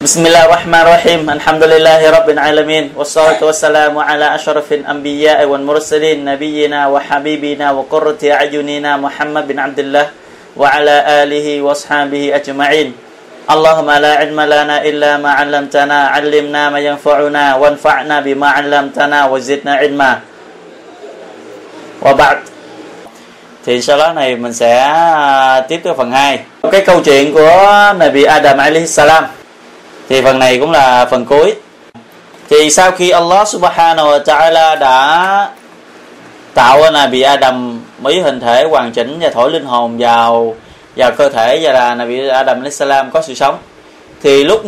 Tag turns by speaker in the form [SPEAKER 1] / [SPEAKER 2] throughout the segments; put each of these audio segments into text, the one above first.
[SPEAKER 1] Bismillahirrahmanirrahim. Alhamdulillahi rabbil alamin. Wassalatu wassalamu ala asyrafil anbiya'i wal mursalin nabiyyina wa habibina wa qurrati a'yunina Muhammad bin Abdullah wa ala alihi wa ashabihi ajma'in. Allahumma la ilma lana illa ma 'allamtana, 'allimna ma yanfa'una wanfa'na bima 'allamtana wa zidna ilma. Wa ba'd. Thì sau đó này mình sẽ tiếp tục phần 2. Cái câu chuyện của Nabi Adam alayhi salam. Thì phần này cũng là phần cuối. Thì sau khi Allah subhanahu wa ta'ala đã tạo Nabi Adam mấy hình thể hoàn chỉnh và thổi linh hồn vào cơ thể, và là Nabi Adam alayhi salam có sự sống, thì lúc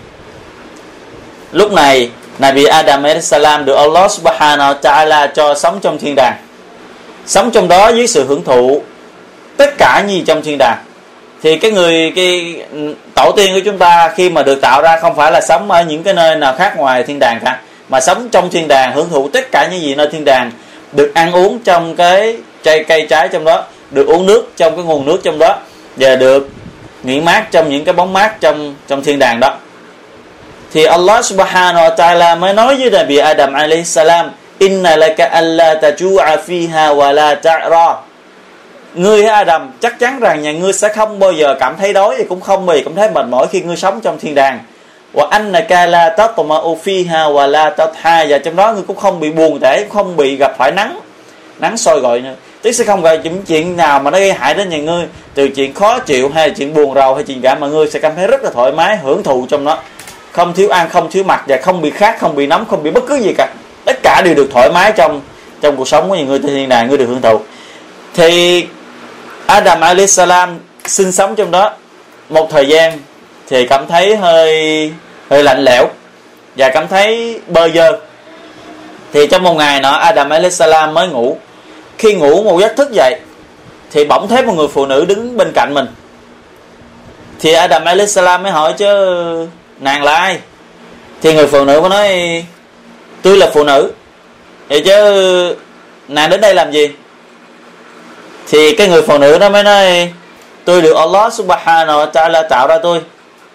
[SPEAKER 1] này Nabi Adam alayhi salam được Allah subhanahu wa ta'ala cho sống trong thiên đàng, sống trong đó dưới sự hưởng thụ tất cả như trong thiên đàng. Thì cái tổ tiên của chúng ta khi mà được tạo ra không phải là sống ở những cái nơi nào khác ngoài thiên đàng cả, mà sống trong thiên đàng, hưởng thụ tất cả những gì nơi thiên đàng, được ăn uống trong cái cây trái trong đó, được uống nước trong cái nguồn nước trong đó, và được nghỉ mát trong những cái bóng mát trong thiên đàng đó. Thì Allah subhanahu wa ta'ala mới nói với Nabi Adam alayhi salam: Inna laka alla taju'a fiha wa la ta'ra. Ngươi Adam, chắc chắn rằng nhà ngươi sẽ không bao giờ cảm thấy đói, và cũng không bao giờ cảm thấy mệt mỏi khi ngươi sống trong thiên đàng. Wa annaka la tatma'u fiha wa la tatha. Và trong đó ngươi cũng không bị buồn tẻ, cũng không bị gặp phải nắng soi gọi nữa. Tức sẽ không gặp những chuyện nào mà nó gây hại đến nhà ngươi, từ chuyện khó chịu hay chuyện buồn rầu hay chuyện cảm, mà ngươi sẽ cảm thấy rất là thoải mái, hưởng thụ trong đó, không thiếu ăn, không thiếu mặc, và không bị khát, không bị nóng, không bị bất cứ gì cả. Tất cả đều được thoải mái trong cuộc sống của nhà ngươi trên thiên đàng, ngươi được hưởng thụ. Thì Adam alayhi salam sinh sống trong đó một thời gian thì cảm thấy hơi lạnh lẽo và cảm thấy bơ vơ. Thì trong một ngày nọ, Adam alayhi salam mới ngủ. Khi ngủ một giấc thức dậy thì bỗng thấy một người phụ nữ đứng bên cạnh mình. Thì Adam alayhi salam mới hỏi: chứ nàng là ai? Thì người phụ nữ mới nói: tôi là phụ nữ. Vậy chứ nàng đến đây làm gì? Thì cái người phụ nữ đó mới nói: tôi được Allah subhanahu wa ta'ala tạo ra tôi.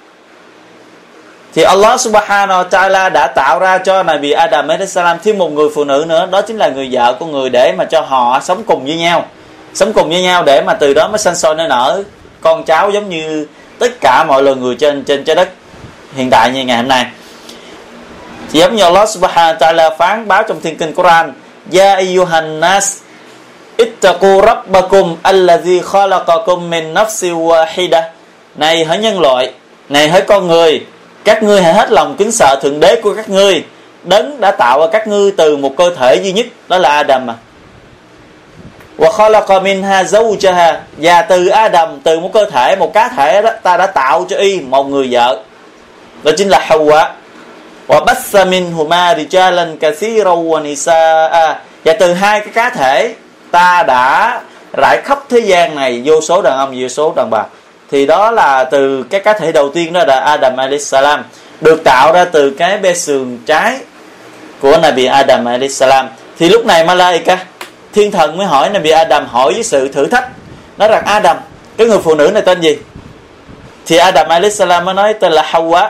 [SPEAKER 1] Thì Allah subhanahu wa ta'ala đã tạo ra cho Nabi Adam alayhi salam thêm một người phụ nữ nữa, đó chính là người vợ của người, để mà cho họ sống cùng với nhau, để mà từ đó mới sanh sôi nở con cháu giống như tất cả mọi loài người trên trái đất hiện tại như ngày hôm nay. Chỉ giống như Allah subhanahu wa ta'ala phán báo trong thiên kinh Quran: Ya ayyuhan nas ittaqu rabbakum allazi khalaqakum min nafsin wahida. Này hỡi nhân loại, này hỡi con người, các ngươi hãy hết lòng kính sợ thượng đế của các ngươi, đấng đã tạo ra các ngươi từ một cơ thể duy nhất, đó là Adam mà. Wa khalaqa minha zawjaha. Và từ Adam, từ một cơ thể, một cá thể đó, ta đã tạo cho y một người vợ, đó chính là Hawa. Wa bassa minhuma rijalan kathiran wa nisaa. Và từ hai cái cá thể ta đã rải khắp thế gian này vô số đàn ông, vô số đàn bà. Thì đó là từ cái cá thể đầu tiên, đó là Adam alayhi salam, được tạo ra từ cái bê sườn trái của Nabi Adam alayhi salam. Thì lúc này Malaika, thiên thần mới hỏi Nabi Adam, hỏi với sự thử thách, nói rằng: Adam, cái người phụ nữ này tên gì? Thì Adam alayhi salam mới nói tên là Hawa.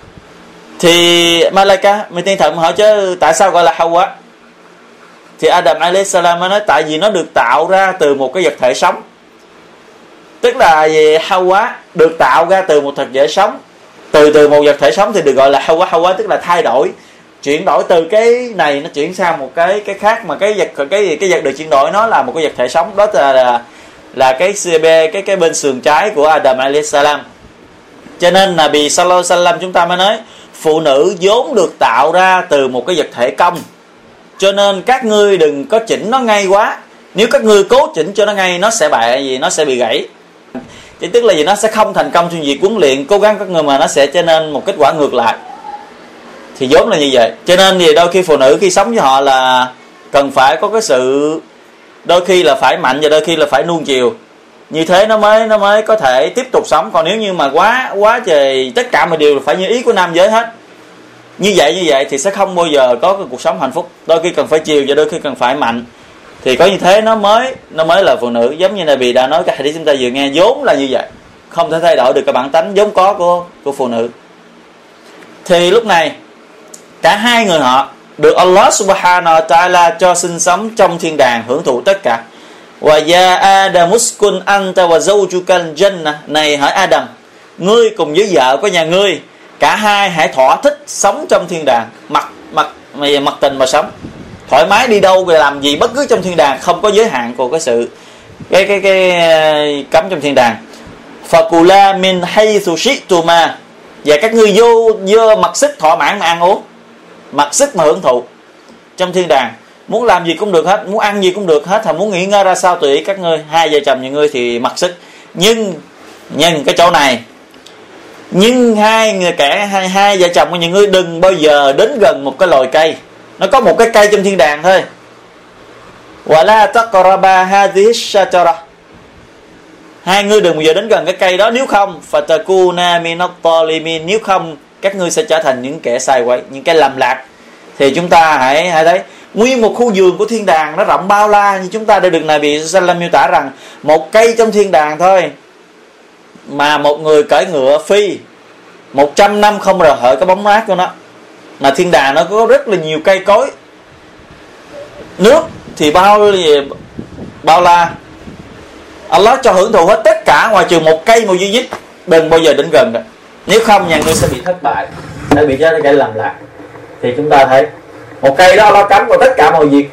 [SPEAKER 1] Thì Malaika, thiên thần mới hỏi: chứ tại sao gọi là Hawa? Thì Adam alayhi salam mới nói: tại vì nó được tạo ra từ một cái vật thể sống. Tức là về Hawa được tạo ra từ một thực thể sống, từ một vật thể sống thì được gọi là Hawa, tức là thay đổi, chuyển đổi từ cái này nó chuyển sang một cái khác, mà cái vật được chuyển đổi nó là một cái vật thể sống, đó là cái bên sườn trái của Adam alayhi salam. Cho nên Nabi sallallahu alaihi wasallam chúng ta mới nói phụ nữ vốn được tạo ra từ một cái vật thể cong, cho nên các ngươi đừng có chỉnh nó ngay quá. Nếu các ngươi cố chỉnh cho nó ngay, nó sẽ bị gãy. Thì tức là gì? Nó sẽ không thành công trong việc huấn luyện cố gắng các người, mà nó sẽ trở nên một kết quả ngược lại. Thì vốn là như vậy. Cho nên thì đôi khi phụ nữ khi sống với họ là cần phải có cái sự, đôi khi là phải mạnh và đôi khi là phải nuông chiều. Như thế nó mới có thể tiếp tục sống. Còn nếu như mà quá trời tất cả mọi điều là phải như ý của nam giới hết, như vậy thì sẽ không bao giờ có cái cuộc sống hạnh phúc. Đôi khi cần phải chiều và đôi khi cần phải mạnh. Thì có như thế nó mới là phụ nữ. Giống như Nabi đã nói cái hadith chúng ta vừa nghe, vốn là như vậy, không thể thay đổi được cái bản tánh vốn có của phụ nữ. Thì lúc này cả hai người họ được Allah subhanahu wa ta'ala cho sinh sống trong thiên đàng, hưởng thụ tất cả. Wa ya Adam uskun anta wa zawjukal jannah, này hỡi Adam, ngươi cùng với vợ của nhà ngươi, cả hai hãy thỏa thích sống trong thiên đàng, mặc tình mà sống, thoải mái đi đâu về làm gì bất cứ trong thiên đàng, không có giới hạn của cái sự cái cấm trong thiên đàng. Fakula min haythu shi'tuma, và các ngươi vô mặc sức thỏa mãn mà ăn uống, mặc sức mà hưởng thụ trong thiên đàng, muốn làm gì cũng được hết, muốn ăn gì cũng được hết, hoặc muốn nghỉ ngơi ra sao tùy các ngươi, hai vợ chồng nhà ngươi thì mặc sức. Nhưng cái chỗ này, nhưng hai vợ chồng của nhà ngươi đừng bao giờ đến gần một cái loài cây, nó có một cái cây trong thiên đàng thôi. Wala taqraba hadhihi ash-shajara, hai ngươi đừng bao giờ đến gần cái cây đó, nếu không fatakuna minat talimin, nếu không các ngươi sẽ trở thành những kẻ sai quấy, những cái lầm lạc. Thì chúng ta hãy thấy nguyên một khu vườn của thiên đàng nó rộng bao la, như chúng ta đã được Nabi Sallam miêu tả rằng một cây trong thiên đàng thôi mà một người cưỡi ngựa phi 100 năm không rời khỏi cái bóng mát của nó. Mà thiên đàng nó có rất là nhiều cây cối, nước thì bao la. Allah cho hưởng thụ hết tất cả ngoài trừ một cây duy nhất, đừng bao giờ đến gần đó, nếu không nhà ngươi sẽ bị thất bại, sẽ bị cho cái làm lạc. Thì chúng ta thấy một cây đó Allah cấm, và tất cả mọi việc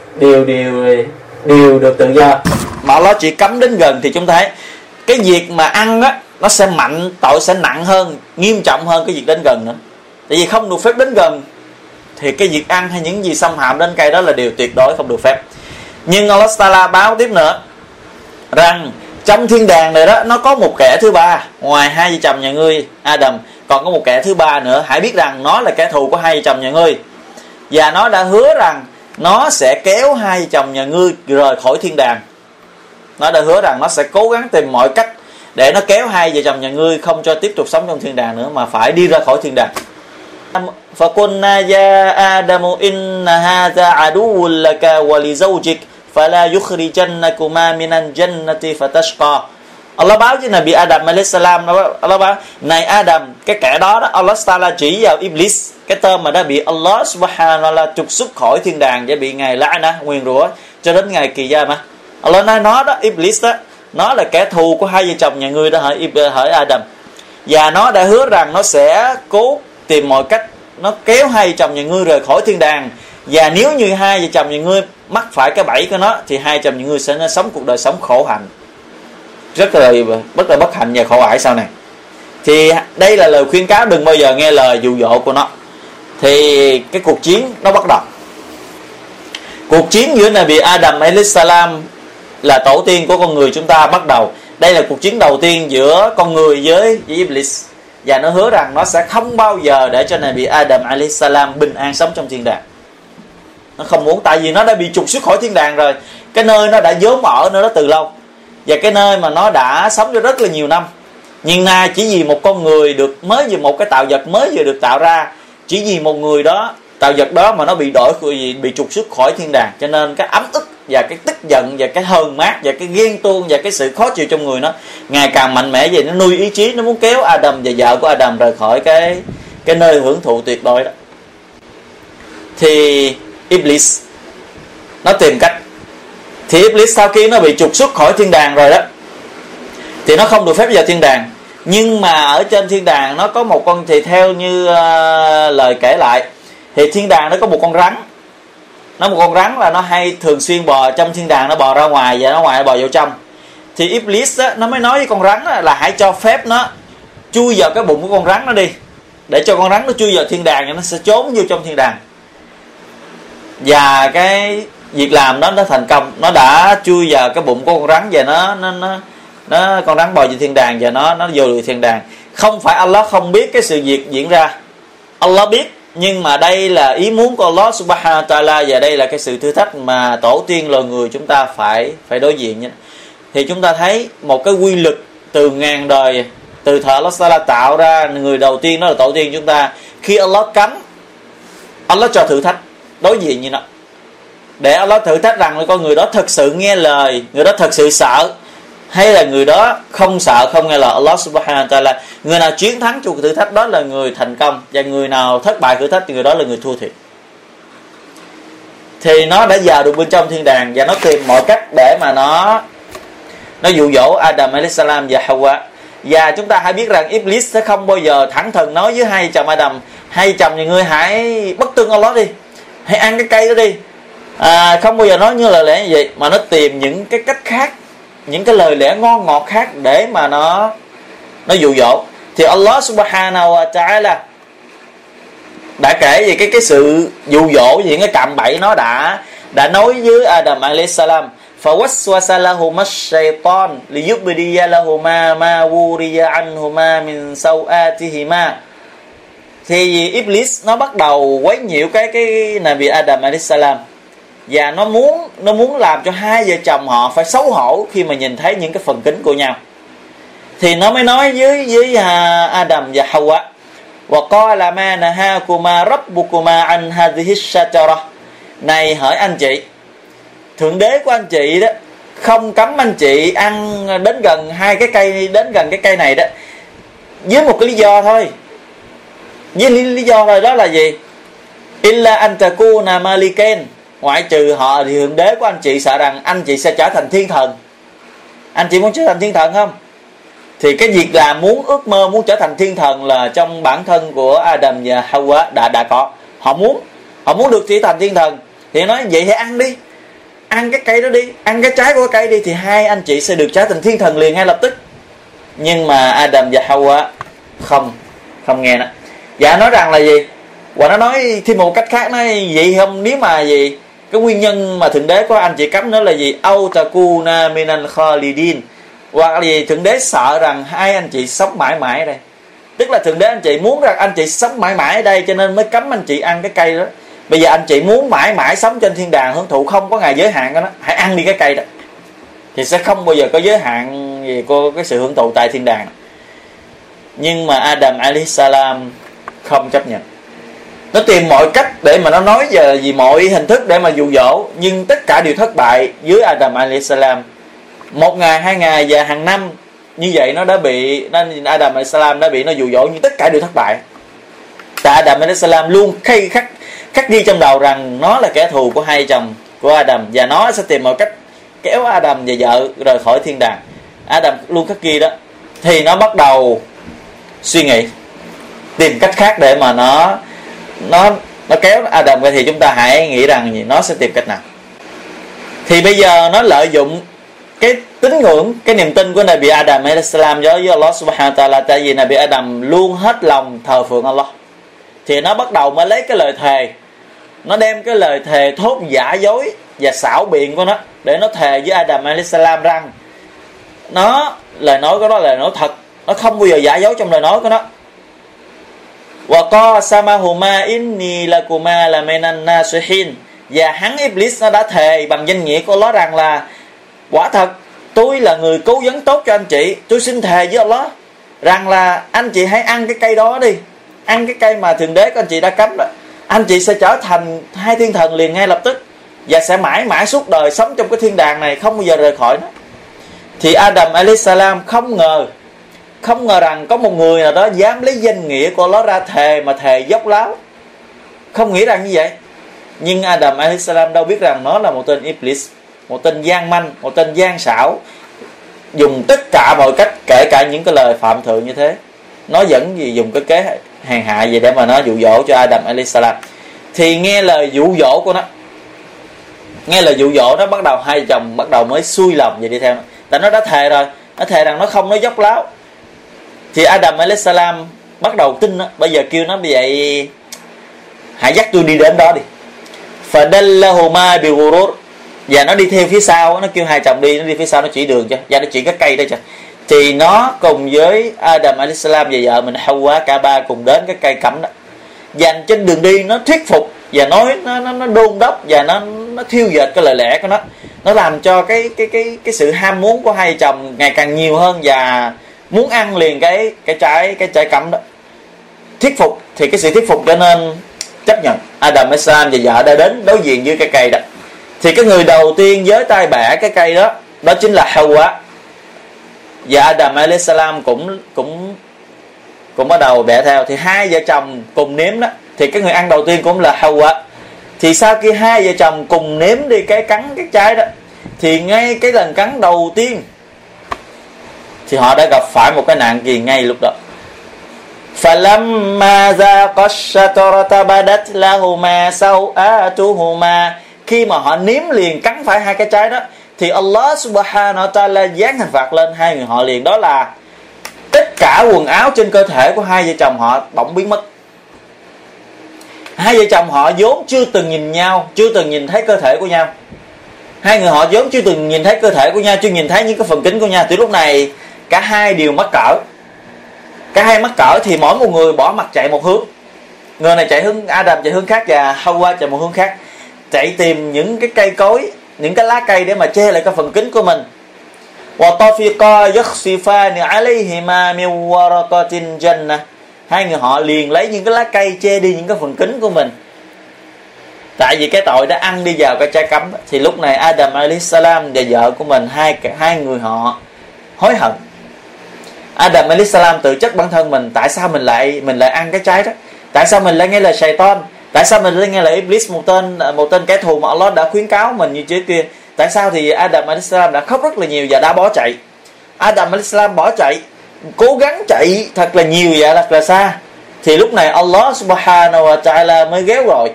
[SPEAKER 1] đều được tự do, mà Allah chỉ cấm đến gần. Thì chúng ta thấy cái việc mà ăn á, nó sẽ tội sẽ nặng hơn, nghiêm trọng hơn cái việc đến gần nữa. Tại vì không được phép đến gần thì cái việc ăn hay những gì xâm hại đến cây đó là điều tuyệt đối không được phép. Nhưng Allah Ta'ala báo tiếp nữa rằng trong thiên đàng này đó, nó có một kẻ thứ ba, ngoài hai vợ chồng nhà ngươi Adam, còn có một kẻ thứ ba nữa. Hãy biết rằng nó là kẻ thù của hai vợ chồng nhà ngươi, và nó đã hứa rằng nó sẽ kéo hai vợ chồng nhà ngươi rời khỏi thiên đàng. Nó đã hứa rằng nó sẽ cố gắng tìm mọi cách để nó kéo hai vợ chồng nhà ngươi không cho tiếp tục sống trong thiên đàng nữa, mà phải đi ra khỏi thiên đàng. فَقُلْنَا يَا آدَمُ إِنَّ هَذَا عَدُوٌّ لَكَ وَلِزَوْجِكَ فَلَا يُخْرِجَنَّكُمَا مِنَ الْجَنَّةِ فَتَشْقَى. Allah báo với Nabi Adam alayhi salam, Allah báo này Adam, cái kẻ đó Allah Ta'ala chỉ vào Iblis, cái tên mà đã bị Allah subhanahu wa ta'ala trục xuất khỏi thiên đàng và bị ngài la'na, nguyền rủa cho đến ngày kỳ gia mà. Allah nói nó đó, Iblis đó, nó là kẻ thù của hai vợ chồng nhà ngươi đó, hỡi Adam, và nó đã hứa rằng nó sẽ cố tìm mọi cách nó kéo hai vợ chồng nhà ngươi rời khỏi thiên đàng. Và nếu như hai vợ chồng nhà ngươi mắc phải cái bẫy của nó thì hai vợ chồng nhà ngươi sẽ sống cuộc đời sống khổ hạnh, rất là bất hạnh và khổ ải sau này. Thì đây là lời khuyên cáo, đừng bao giờ nghe lời dụ dỗ của nó. Thì cái cuộc chiến nó bắt đầu. Cuộc chiến giữa Nabi Adam alayhi salam là tổ tiên của con người chúng ta bắt đầu. Đây là cuộc chiến đầu tiên giữa con người với Iblis, và nó hứa rằng nó sẽ không bao giờ để cho Nabi Adam alayhi salam bình an sống trong thiên đàng. Nó không muốn, tại vì nó đã bị trục xuất khỏi thiên đàng rồi, cái nơi nó đã vốn ở nơi đó từ lâu, và cái nơi mà nó đã sống cho rất là nhiều năm. Nhưng nay chỉ vì một con người mới vì một cái tạo vật mới vừa được tạo ra, chỉ vì một người đó, tạo vật đó mà nó bị trục xuất khỏi thiên đàng, cho nên cái ấm ức và cái tức giận và cái hờn mát và cái ghen tuông và cái sự khó chịu trong người nó ngày càng mạnh mẽ. Vậy nó nuôi ý chí, nó muốn kéo Adam và vợ của Adam rời khỏi cái nơi hưởng thụ tuyệt đối đó. Thì Iblis nó tìm cách. Thì Iblis sau khi nó bị trục xuất khỏi thiên đàng rồi đó, thì nó không được phép vào thiên đàng. Nhưng mà ở trên thiên đàng nó có một con, thì theo như lời kể lại, thì thiên đàng nó có một con rắn. Một con rắn là nó hay thường xuyên bò trong thiên đàng, nó bò ra ngoài và nó ngoài nó bò vào trong. Thì Iblis á, nó mới nói với con rắn á, là hãy cho phép nó chui vào cái bụng của con rắn nó đi, để cho con rắn nó chui vào thiên đàng và nó sẽ trốn vô trong thiên đàng. Và cái việc làm đó nó thành công, nó đã chui vào cái bụng của con rắn và nó con rắn bò vào thiên đàng và nó vô được thiên đàng. Không phải Allah không biết cái sự việc diễn ra, Allah biết, nhưng mà đây là ý muốn của Allah subhanahu wa ta'ala, và đây là cái sự thử thách mà tổ tiên loài người chúng ta phải đối diện nhé. Thì chúng ta thấy một cái quy luật từ ngàn đời, từ thời Allah Ta'ala tạo ra người đầu tiên, đó là tổ tiên chúng ta. Khi Allah cấm, Allah cho thử thách đối diện như nó, để Allah thử thách rằng con người đó thật sự nghe lời, người đó thật sự sợ, hay là người đó không sợ không nghe lời Allah subhanahu wa ta'ala. Người nào chiến thắng cuộc thử thách đó là người thành công, và người nào thất bại thử thách thì người đó là người thua thiệt. Thì nó đã vào được bên trong thiên đàng, và nó tìm mọi cách để mà nó dụ dỗ Adam alaihissalam và Hawa. Và chúng ta hãy biết rằng Iblis sẽ không bao giờ thẳng thừng nói với hai chồng Adam: hai chồng nhà ngươi hãy bất tuân Allah đi, hãy ăn cái cây đó đi. Không bao giờ nói như lời lẽ như vậy, mà nó tìm những cái cách khác, những cái lời lẽ ngon ngọt khác để mà nó dụ dỗ. Thì Allah subhanahu wa ta'ala đã kể về cái sự dụ dỗ, những cái cạm bẫy nó đã nói với Adam alaihissalam: فَوَسْوَسَ لَهُمَا الشَّيْطَانُ لِيُبْدِيَ لَهُمَا مَا وُرِيَ عَنْهُمَا مِنْ سَوْآتِهِمَا. Thì Iblis nó bắt đầu quấy nhiễu cái Nabi Adam alaihissalam, và nó muốn làm cho hai vợ chồng họ phải xấu hổ khi mà nhìn thấy những cái phần kính của nhau. Thì nó mới nói với Adam và Hawa: وَقَالَ مَا نَهَاكُمَا رَبُّكُمَا عَنْ هَذِهِ الشَّجَرَةِ. Này hỡi anh chị, thượng đế của anh chị đó không cấm anh chị ăn đến gần cái cây này đó, với một cái lý do thôi. Với lý do thôi, đó là gì? Illa an takuna maliken, ngoại trừ họ thì thượng đế của anh chị sợ rằng anh chị sẽ trở thành thiên thần. Anh chị muốn trở thành thiên thần không? Thì cái việc là ước mơ muốn trở thành thiên thần là trong bản thân của Adam và Hawa đã có. Họ muốn được trở thành thiên thần, thì nói vậy hãy ăn đi, ăn cái cây đó đi, ăn cái trái của cây đi, thì hai anh chị sẽ được trở thành thiên thần liền ngay lập tức. Nhưng mà Adam và Hawa không nghe nó. Và nói rằng là gì? Và nó nói thêm một cách khác, nói vậy không, nếu mà gì cái nguyên nhân mà thượng đế của anh chị cấm nó là gì? Au takuna minal khalidin, hoặc là gì? Thượng đế sợ rằng hai anh chị sống mãi mãi ở đây. Tức là thượng đế anh chị muốn rằng anh chị sống mãi mãi ở đây, cho nên mới cấm anh chị ăn cái cây đó. Bây giờ anh chị muốn mãi mãi sống trên thiên đàng hưởng thụ, không có ngày giới hạn của nó, hãy ăn đi cái cây đó, thì sẽ không bao giờ có giới hạn gì của cái sự hưởng thụ tại thiên đàng. Nhưng mà Adam alaihissalam không chấp nhận. Nó tìm mọi cách để mà nó nói về mọi hình thức để mà dụ dỗ, nhưng tất cả đều thất bại dưới Adam alaihissalam. Một ngày, hai ngày và hàng năm như vậy nó Adam alaihissalam đã bị nó dụ dỗ, nhưng tất cả đều thất bại. Tại Adam alaihissalam luôn khắc ghi trong đầu rằng nó là kẻ thù của hai chồng của Adam, và nó sẽ tìm mọi cách kéo Adam và vợ rời khỏi thiên đàng. Adam luôn khắc ghi đó. Thì nó bắt đầu suy nghĩ tìm cách khác để mà nó kéo Adam ra. Thì chúng ta hãy nghĩ rằng nó sẽ tìm cách nào. Thì bây giờ nó lợi dụng cái tín ngưỡng, cái niềm tin của Nabi Adam alaihissalam với Allah subhanahu wa ta'ala. Tại vì Nabi Adam luôn hết lòng thờ phượng Allah, thì nó bắt đầu mới lấy cái lời thề, nó đem cái lời thề thốt giả dối và xảo biện của nó để nó thề với Adam alaihissalam rằng lời nói của nó là lời nói thật, nó không bao giờ giả dối trong lời nói của nó. Wa qasamahuma inni lakuma laminan nasihin. Và hắn Iblis nó đã thề bằng danh nghĩa của Allah rằng là quả thật tôi là người cố vấn tốt cho anh chị, tôi xin thề với Allah rằng là anh chị hãy ăn cái cây đó đi, ăn cái cây mà thượng đế của anh chị đã cấm đó, anh chị sẽ trở thành hai thiên thần liền ngay lập tức, và sẽ mãi mãi suốt đời sống trong cái thiên đàng này, không bao giờ rời khỏi nó. Thì Adam alaihissalam không ngờ rằng có một người nào đó dám lấy danh nghĩa của Allah ra thề, mà thề dốc láo, không nghĩ rằng như vậy. Nhưng Adam alaihissalam đâu biết rằng nó là một tên Iblis, một tên gian manh, một tên gian xảo, dùng tất cả mọi cách, kể cả những cái lời phạm thượng như thế, nó vẫn dùng cái kế hèn hạ gì để mà nó dụ dỗ cho Adam alaihissalam. Thì nghe lời dụ dỗ của nó, bắt đầu hai chồng bắt đầu mới xuôi lòng và đi theo nó. Tại nó đã thề rồi, nó thề rằng nó không nói dốc láo. Thì Adam alaihissalam bắt đầu tin nó. Bây giờ kêu nó như vậy, hãy dắt tôi đi đến đó đi. Fadallahuma bighurur. Và nó đi theo phía sau, nó kêu hai chồng đi, nó đi phía sau, nó chỉ đường cho, và nó chỉ cái cây đó cho. Thì nó cùng với Adam alaihissalam và vợ mình Hawa, cả ba cùng đến cái cây cẩm đó. Và trên đường đi nó thuyết phục và nói nó đôn đốc và nó thiêu dệt cái lời lẽ của nó làm cho cái sự ham muốn của hai chồng ngày càng nhiều hơn, và muốn ăn liền cái trái cẩm đó. Thuyết phục, thì cái sự thuyết phục cho nên chấp nhận. Adam alaihissalam và vợ đã đến đối diện với cái cây đó. Thì cái người đầu tiên với tay bẻ cái cây đó chính là Hawa. và Adam alayhi salam cũng bắt đầu bẻ theo. Thì hai vợ chồng cùng nếm đó, thì cái người ăn đầu tiên cũng là Hawa. Thì sau khi hai vợ chồng cùng nếm đi cái cắn cái trái đó, thì ngay cái lần cắn đầu tiên thì họ đã gặp phải một cái nạn gì ngay lúc đó. Falamma zaqa ash-shajarata badat lahuma sawatuhuma, khi mà họ nếm liền cắn phải hai cái trái đó, thì Allah subhanahu wa ta'ala giáng hình phạt lên hai người họ liền. Đó là tất cả quần áo trên cơ thể của hai vợ chồng họ bỗng biến mất. Hai vợ chồng họ vốn chưa từng nhìn nhau, chưa từng nhìn thấy cơ thể của nhau. Hai người họ vốn chưa từng nhìn thấy cơ thể của nhau, chưa nhìn thấy những cái phần kính của nhau. Từ lúc này cả hai đều mắc cỡ. Cả hai mắc cỡ thì mỗi một người bỏ mặt chạy một hướng. Người này chạy hướng Adam chạy hướng khác, và Hawa chạy một hướng khác, chạy tìm những cái cây cối, những cái lá cây để mà che lại cái phần kính của mình. Wa tafiqa yakhsifani alayhima min waraqatil jannah, hai người họ liền lấy những cái lá cây che đi những cái phần kính của mình, tại vì cái tội đã ăn đi vào cái trái cấm. Thì lúc này Adam alayhi salam và vợ của mình, hai người họ hối hận. Adam alayhi salam tự trách bản thân mình, tại sao mình lại ăn cái trái đó, tại sao mình lại nghe lời Shaitan, tại sao mình lại nghe lời Iblis, một tên kẻ thù mà Allah đã khuyến cáo mình như trước kia. Tại sao? Thì Adam alayhi salam đã khóc rất là nhiều và đã bỏ chạy. Adam alayhi salam bỏ chạy, cố gắng chạy thật là nhiều và thật là xa. Thì lúc này Allah subhanahu wa ta'ala mới ghéo gọi.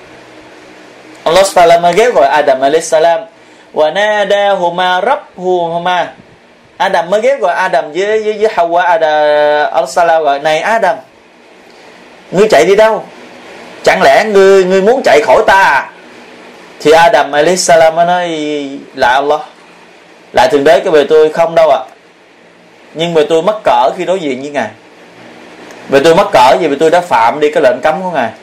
[SPEAKER 1] Allah subhanahu wa ta'ala mới ghéo gọi Adam alayhi salam. Wa nadahuma rabbuhuma, Adam mới ghép gọi Adam với Hawa. Allah salam gọi: này Adam, ngươi chạy đi đâu? Chẳng lẽ ngươi muốn chạy khỏi ta à? Thì Adam alayhi salam mới nói: là Allah, lại thượng đế cái bề tôi không đâu ạ. Nhưng mà tôi mắc cỡ khi đối diện với ngài. Vì tôi mắc cỡ vì tôi đã phạm đi cái lệnh cấm của ngài,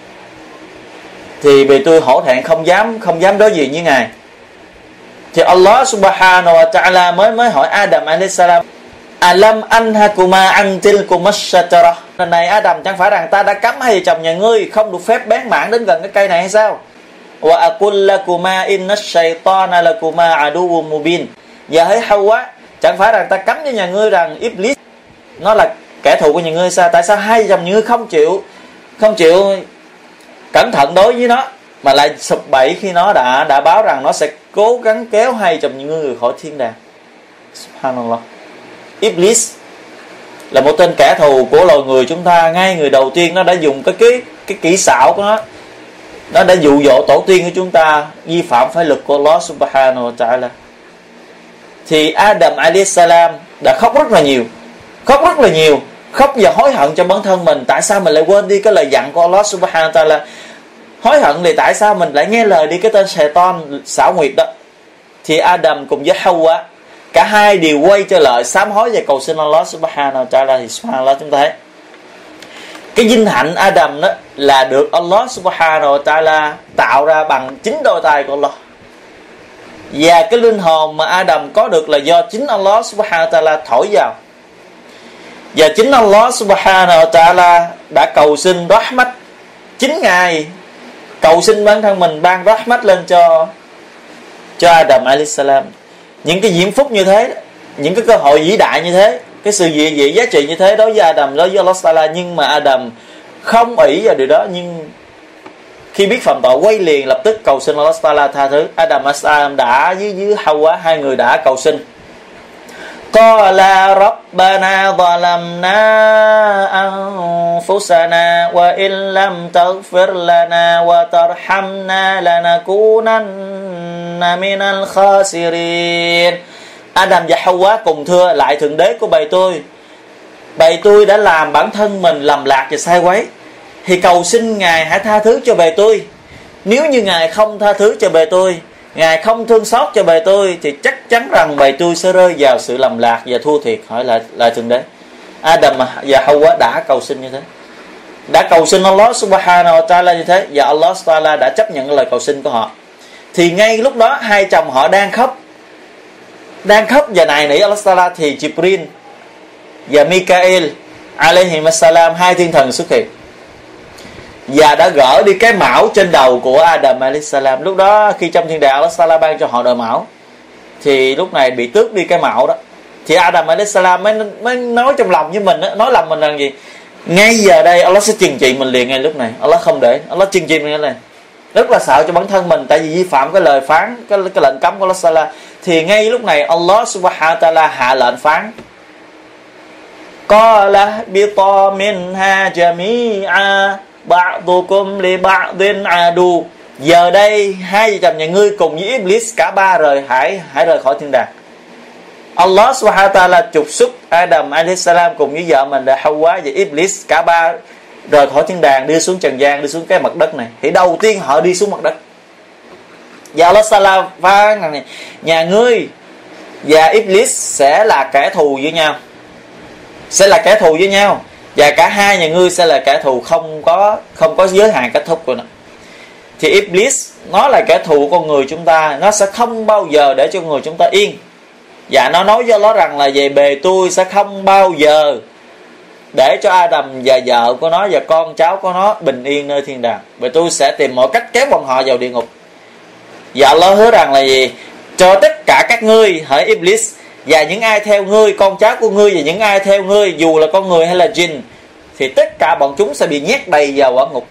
[SPEAKER 1] thì vì tôi hổ thẹn không dám đối diện với ngài. Thì Allah subhanahu wa ta'ala mới hỏi Adam alayhi salam: alam anhakuma an tilkuma ash-shajara, này Adam, chẳng phải rằng ta đã cấm hai vợ chồng nhà ngươi không được phép bén mảng đến gần cái cây này hay sao? Wa aqul lakuma inna ash-shaytana lakuma aduwwun mubin, và hỡi Hawa, chẳng phải rằng ta cấm cho nhà ngươi rằng Iblis nó là kẻ thù của nhà ngươi sao? Tại sao hai vợ chồng nhà ngươi không chịu cẩn thận đối với nó, mà lại sụp bẫy khi nó đã báo rằng nó sẽ cố gắng kéo hai chồng những người khỏi thiên đàng. Subhanallah. Iblis là một tên kẻ thù của loài người chúng ta. Ngay người đầu tiên nó đã dùng cái kỹ xảo của nó đã dụ dỗ tổ tiên của chúng ta vi phạm pháp luật của Allah subhanahu wa ta'ala. Thì Adam alayhi salam đã khóc rất là nhiều, khóc và hối hận cho bản thân mình. Tại sao mình lại quên đi cái lời dặn của Allah subhanahu wa ta'ala? Hối hận thì tại sao mình lại nghe lời đi cái tên Shaitan xảo quyệt đó. Thì Adam cùng với Hawa, cả hai đều quay trở lại sám hối và cầu xin Allah subhanahu wa ta'ala. Thì subhanallah, chúng ta thấy cái vinh hạnh Adam đó là được Allah subhanahu wa ta'ala tạo ra bằng chính đôi tay của Allah. Và cái linh hồn mà Adam có được là do chính Allah subhanahu wa ta'ala thổi vào. Và chính Allah subhanahu wa ta'ala đã cầu xin rahmat, chính Ngài cầu xin bản thân mình ban rahmat lên cho Adam alayhi salam. Những cái diễm phúc như thế, những cái cơ hội vĩ đại như thế, cái sự vị giá trị như thế đối với Adam, đối với Allah ta'ala. Nhưng mà Adam không ỷ vào điều đó, nhưng khi biết phạm tội quay liền lập tức cầu xin Allah ta'ala tha thứ. Adam alayhi salam đã với Hawa, hai người đã cầu xin: Qala Rabbana zalamna anfusana wa in lam taghfir lana wa tarhamna lanakunanna minal khasirin. Adam và Hawa cùng thưa: lại thượng đế của bầy tôi đã làm bản thân mình lầm lạc và sai quấy, thì cầu xin Ngài hãy tha thứ cho bầy tôi. Nếu như Ngài không tha thứ cho bầy tôi, Ngài không thương xót cho bầy tôi, thì chắc chắn rằng bầy tôi sẽ rơi vào sự lầm lạc và thua thiệt. Hỏi lại thượng đế. Adam và Hawa đã cầu xin như thế, đã cầu xin Allah subhanahu wa ta'ala như thế, và Allah subhanahu wa ta'ala đã chấp nhận lời cầu xin của họ. Thì ngay lúc đó hai chồng họ đang khóc và nài nỉ Allah subhanahu wa ta'ala, thì Jibril và Mikael alayhi salam, hai thiên thần xuất hiện và đã gỡ đi cái mão trên đầu của Adam alayhi salam. Lúc đó khi trong thiên đàng Allah ta'ala ban cho họ đội mão, thì lúc này bị tước đi cái mão đó. Thì Adam alaihissalam mới nói trong lòng với mình, nói lòng mình rằng gì? Ngay giờ đây Allah sẽ trừng trị mình liền ngay lúc này. Allah không để, Allah trừng trị mình ngay này. Rất là sợ cho bản thân mình, tại vì vi phạm cái lời phán, cái lệnh cấm của Allah Taala. Thì ngay lúc này Allah subhanahu wa ta'ala hạ lệnh phán: Qala bita minha jami'a ba'dukum li ba'din adu. Giờ đây hai vợ chồng nhà ngươi cùng với Iblis cả ba hãy rời khỏi thiên đàng. Allah subhanahu wa ta'ala trục xuất Adam alaihissalam cùng với vợ mình là Hawa và Iblis, cả ba rời khỏi thiên đàng, đi xuống trần gian, đi xuống cái mặt đất này. Thì đầu tiên họ đi xuống mặt đất. Và Allah Taala phán rằng này: nhà ngươi và Iblis sẽ là kẻ thù với nhau, sẽ là kẻ thù với nhau, và cả hai nhà ngươi sẽ là kẻ thù không có giới hạn kết thúc của nó. Thì Iblis nó là kẻ thù của con người chúng ta, nó sẽ không bao giờ để cho người chúng ta yên. Và nó nói với nó rằng là về bề tôi sẽ không bao giờ để cho Adam và vợ của nó và con cháu của nó bình yên nơi thiên đàng, bởi tôi sẽ tìm mọi cách kéo bọn họ vào địa ngục. Và Allah hứa rằng là gì? Cho tất cả các ngươi, hỡi Iblis, và những ai theo ngươi, con cháu của ngươi và những ai theo ngươi, dù là con người hay là jinn, thì tất cả bọn chúng sẽ bị nhét đầy vào quả ngục.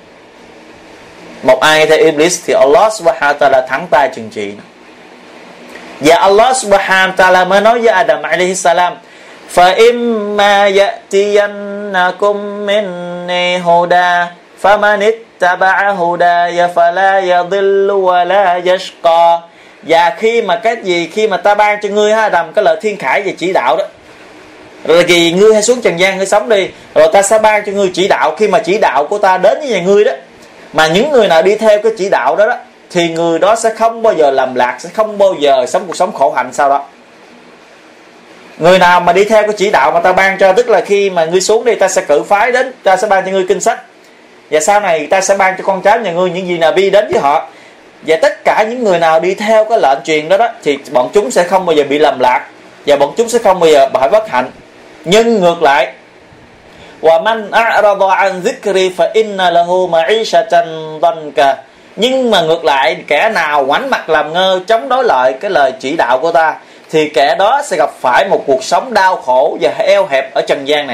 [SPEAKER 1] Một ai theo Iblis thì Allah subhanahu wa ta'ala thắng tay trừng trị. Và Allah subhanahu wa ta'ala mới nói với Adam alaihissalam: Fa imma ya'tiyannakum minni huda faman ittaba'a hudaya fala yadhillu wa la yashqa. Và khi mà ta ban cho ngươi Adam cái lời thiên khải về chỉ đạo đó, rồi thì ngươi hãy xuống trần gian ngươi sống đi, rồi ta sẽ ban cho ngươi chỉ đạo. Khi mà chỉ đạo của ta đến với nhà ngươi đó, mà những người nào đi theo cái chỉ đạo đó thì người đó sẽ không bao giờ làm lạc, sẽ không bao giờ sống cuộc sống khổ hạnh sau đó. Người nào mà đi theo cái chỉ đạo mà ta ban cho, tức là khi mà ngươi xuống đi, ta sẽ cử phái đến, ta sẽ ban cho ngươi kinh sách, và sau này ta sẽ ban cho con cháu nhà ngươi những gì Nabi đến với họ. Và tất cả những người nào đi theo cái lệnh truyền đó thì bọn chúng sẽ không bao giờ bị lầm lạc, và bọn chúng sẽ không bao giờ phải bất hạnh. Nhưng ngược lại, wa man a'rada an dhikri fa inna lahu ma'ishatan dhanka. Nhưng mà ngược lại, kẻ nào ngoảnh mặt làm ngơ chống đối lại cái lời chỉ đạo của ta, thì kẻ đó sẽ gặp phải một cuộc sống đau khổ và eo hẹp ở trần gian này.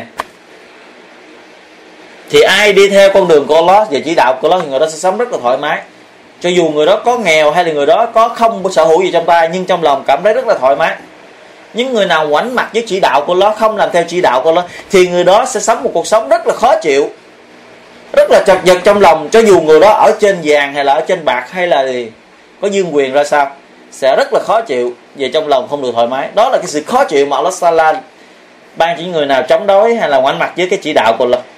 [SPEAKER 1] Thì ai đi theo con đường của Allah và chỉ đạo của Allah thì người đó sẽ sống rất là thoải mái. Cho dù người đó có nghèo hay là người đó có không có sở hữu gì trong tay, nhưng trong lòng cảm thấy rất là thoải mái. Những người nào ngoảnh mặt với chỉ đạo của Allah, không làm theo chỉ đạo của Allah, thì người đó sẽ sống một cuộc sống rất là khó chịu, rất là chật vật trong lòng. Cho dù người đó ở trên vàng hay là ở trên bạc hay là có dương quyền ra sao, sẽ rất là khó chịu, về trong lòng không được thoải mái. Đó là cái sự khó chịu mà Allah Taala ban chỉ người nào chống đối hay là ngoảnh mặt với cái chỉ đạo của Allah.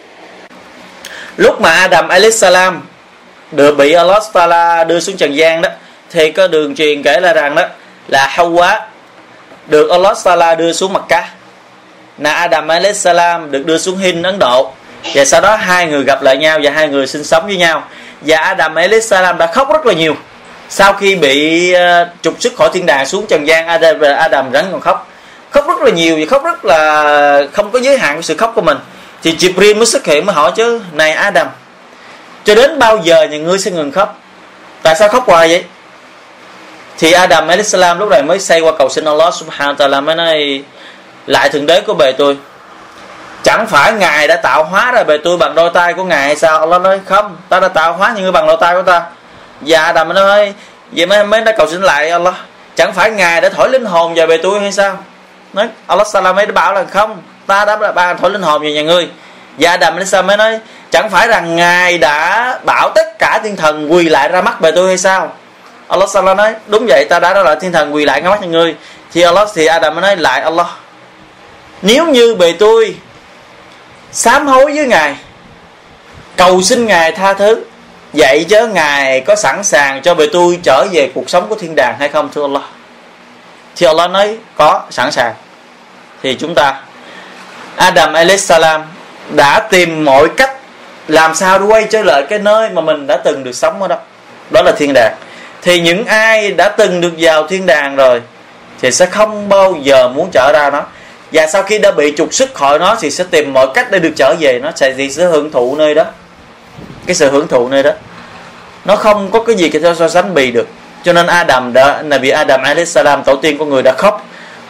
[SPEAKER 1] Lúc mà Adam alaihissalam được bị Allah Taala đưa xuống trần gian đó, thì có đường truyền kể lại rằng đó là Hawa được Allah Taala đưa xuống Mecca, là Adam alaihissalam được đưa xuống Hind, Ấn Độ, và sau đó hai người gặp lại nhau và hai người sinh sống với nhau. Và Adam alaihissalam đã khóc rất là nhiều sau khi bị trục xuất khỏi thiên đàng xuống trần gian. Adam vẫn còn khóc rất là nhiều, và khóc rất là không có giới hạn của sự khóc của mình. Thì Jibril mới xuất hiện mới hỏi chứ: này Adam, cho đến bao giờ nhà ngươi sẽ ngừng khóc? Tại sao khóc hoài vậy? Thì Adam alaihissalam lúc này mới xây qua cầu xin Allah subhanahu wa ta'ala, mới nói: lại thượng đế của bề tôi, chẳng phải ngài đã tạo hóa ra bề tôi bằng đôi tay của ngài hay sao? Allah nói: không, ta đã tạo hóa như ngươi bằng đôi tay của ta. Và Adam nói: vậy mới đã cầu xin lại Allah, chẳng phải ngài đã thổi linh hồn vào bề tôi hay sao? Nói Allah Taala mới bảo là không, ta đã ban thổi linh hồn vào nhà ngươi. Và Adam alaihissalam mới nói: chẳng phải rằng ngài đã bảo tất cả thiên thần quỳ lại ra mắt bề tôi hay sao? Allah Taala nói: đúng vậy, ta đã lại thiên thần quỳ lại ra mắt nhà ngươi. Thì Adam mới nói lại Allah: nếu như bề tôi sám hối với ngài, cầu xin ngài tha thứ, vậy chứ ngài có sẵn sàng cho bề tôi trở về cuộc sống của thiên đàng hay không thưa Allah? Thì Allah nói có, sẵn sàng. Thì chúng ta, Adam alaihissalam đã tìm mọi cách làm sao để quay trở lại cái nơi mà mình đã từng được sống ở đó, đó là thiên đàng. Thì những ai đã từng được vào thiên đàng rồi thì sẽ không bao giờ muốn trở ra nó, và sau khi đã bị trục xuất khỏi nó thì sẽ tìm mọi cách để được trở về nó, sẽ hưởng thụ nơi đó. Cái sự hưởng thụ nơi đó nó không có cái gì có thể so sánh bì được. Cho nên Nabi Adam alaihissalam, tổ tiên của người, đã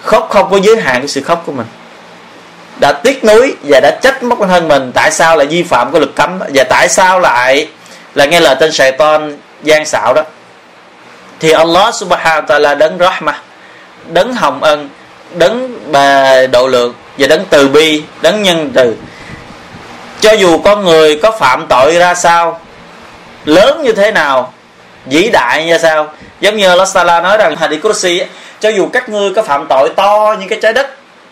[SPEAKER 1] khóc không có giới hạn của sự khóc của mình, đã tiếc nuối và đã trách móc bản thân mình tại sao lại vi phạm cái luật cấm, và tại sao lại là nghe lời tên Satan gian xạo đó. Thì Allah subhanahu wa ta'ala đấng rahmah, đấng hồng ân, đấng độ lượng và đấng từ bi, đấng nhân từ, cho dù con người có phạm tội ra sao, lớn như thế nào, vĩ đại như sao, giống như Allah Ta'ala nói rằng Hadith Qudsi, cho dù các ngươi có phạm tội to như cái trái đất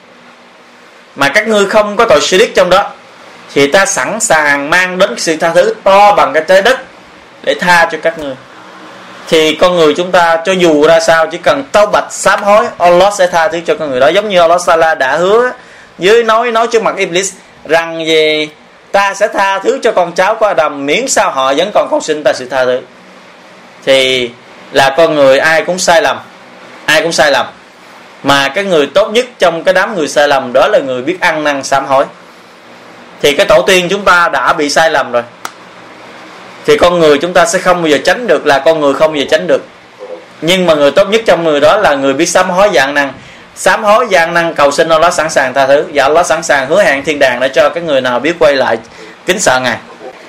[SPEAKER 1] mà các ngươi không có tội shirk trong đó, thì ta sẵn sàng mang đến sự tha thứ to bằng cái trái đất để tha cho các ngươi. Thì con người chúng ta cho dù ra sao, chỉ cần tâu bạch sám hối, Allah sẽ tha thứ cho con người đó. Giống như Allah Ta'ala đã hứa với nói trước mặt Iblis rằng về ta sẽ tha thứ cho con cháu của Adam, miễn sao họ vẫn còn cầu xin ta sự tha thứ. Thì là con người ai cũng sai lầm, ai cũng sai lầm, mà cái người tốt nhất trong cái đám người sai lầm đó là người biết ăn năn sám hối. Thì cái tổ tiên chúng ta đã bị sai lầm rồi, thì con người chúng ta sẽ không bao giờ tránh được, là con người không bao giờ tránh được. Nhưng mà người tốt nhất trong người đó là người biết sám hối và ăn năn. Sám hối và ăn năn cầu xin Allah sẵn sàng tha thứ, và Allah sẵn sàng hứa hẹn thiên đàng để cho cái người nào biết quay lại kính sợ Ngài.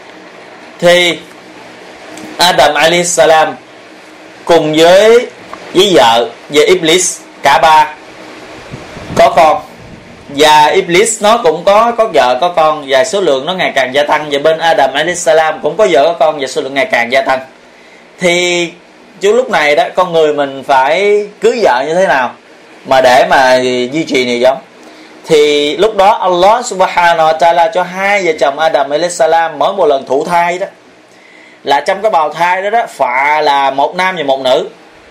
[SPEAKER 1] Thì Adam alayhis salam cùng với vợ và Iblis, cả ba có con, và Iblis nó cũng có vợ có con, và số lượng nó ngày càng gia tăng. Và bên Adam alayhis salam cũng có vợ có con, và số lượng ngày càng gia tăng. Thì chứ lúc này đó, con người mình phải cưới vợ như thế nào mà để mà duy trì này giống. Thì lúc đó Allah subhanahu wa ta'ala cho hai vợ chồng Adam alayhis salam mỗi một lần thụ thai đó, là trong cái bào thai đó phạ là một nam và một nữ,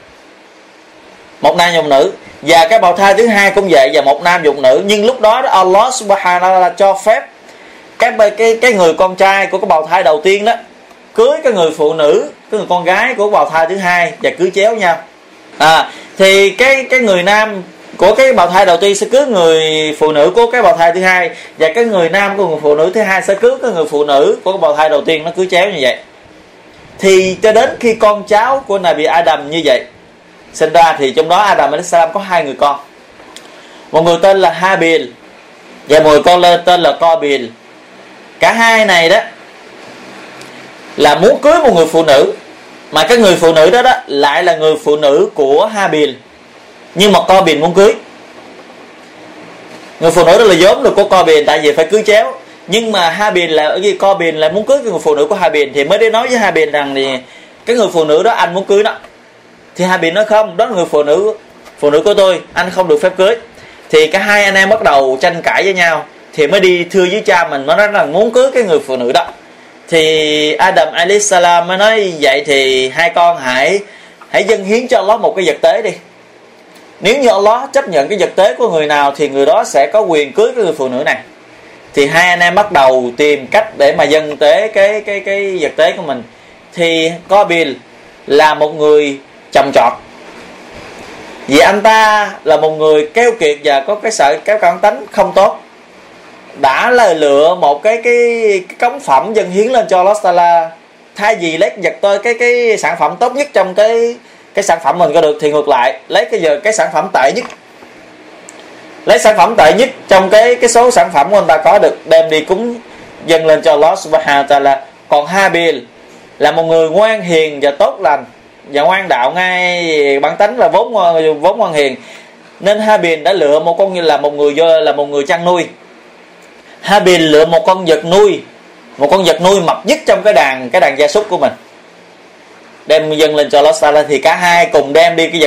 [SPEAKER 1] một nam và một nữ. Và cái bào thai thứ hai cũng vậy, và một nam và một nữ. Nhưng lúc đó Allah subhanahu wa ta'ala cho phép cái người con trai của cái bào thai đầu tiên đó cưới cái người phụ nữ, cái người con gái của bào thai thứ hai, và cưới chéo nhau. Thì cái người nam của cái bào thai đầu tiên sẽ cưới người phụ nữ của cái bào thai thứ hai, và cái người nam của người phụ nữ thứ hai sẽ cưới cái người phụ nữ của cái bào thai đầu tiên, nó cưới chéo như vậy. Thì cho đến khi con cháu của Nabi Adam như vậy sinh ra, thì trong đó Adam alayhis salam có hai người con, một người tên là Habil và một người con tên là Qabil. Cả hai này đó là muốn cưới một người phụ nữ, mà cái người phụ nữ đó lại là người phụ nữ của Habil, nhưng mà Qabil muốn cưới. Người phụ nữ đó là vốn được của Qabil, tại vì phải cưới chéo. Nhưng mà Habil là Qabil lại muốn cưới cái người phụ nữ của Habil, thì mới đến nói với Habil rằng thì cái người phụ nữ đó anh muốn cưới đó. Thì Habil nói không, đó là người phụ nữ của tôi, anh không được phép cưới. Thì cả hai anh em bắt đầu tranh cãi với nhau, thì mới đi thưa với cha mình, mới nói rằng muốn cưới cái người phụ nữ đó. Thì Adam alayhis salam mới nói vậy thì hai con hãy dâng hiến cho Allah một cái vật tế đi. Nếu như Allah chấp nhận cái vật tế của người nào thì người đó sẽ có quyền cưới cái người phụ nữ này. Thì hai anh em bắt đầu tìm cách để mà dâng tế cái vật tế của mình. Thì Qabil là một người trầm trọt, vì anh ta là một người keo kiệt và có cái sợ kéo cảm tánh không tốt, đã là lựa một cái cống phẩm dâng hiến lên cho Allah Ta'ala. Thay vì lấy vật tôi cái sản phẩm tốt nhất trong cái sản phẩm mình có được, thì ngược lại lấy cái sản phẩm tệ nhất, lấy sản phẩm tệ nhất trong cái số sản phẩm của anh ta có được, đem đi cúng dâng lên cho Allah Subhanahu wa Ta'ala. Còn Habil là một người ngoan hiền và tốt lành và ngoan đạo, ngay bản tánh là vốn ngoan hiền, nên Habil đã lựa một con, như là một người chăn nuôi. Habil lựa một con vật nuôi mập nhất trong cái đàn gia súc của mình, đem dâng lên cho Allah Ta'ala. Thì cả hai cùng đem đi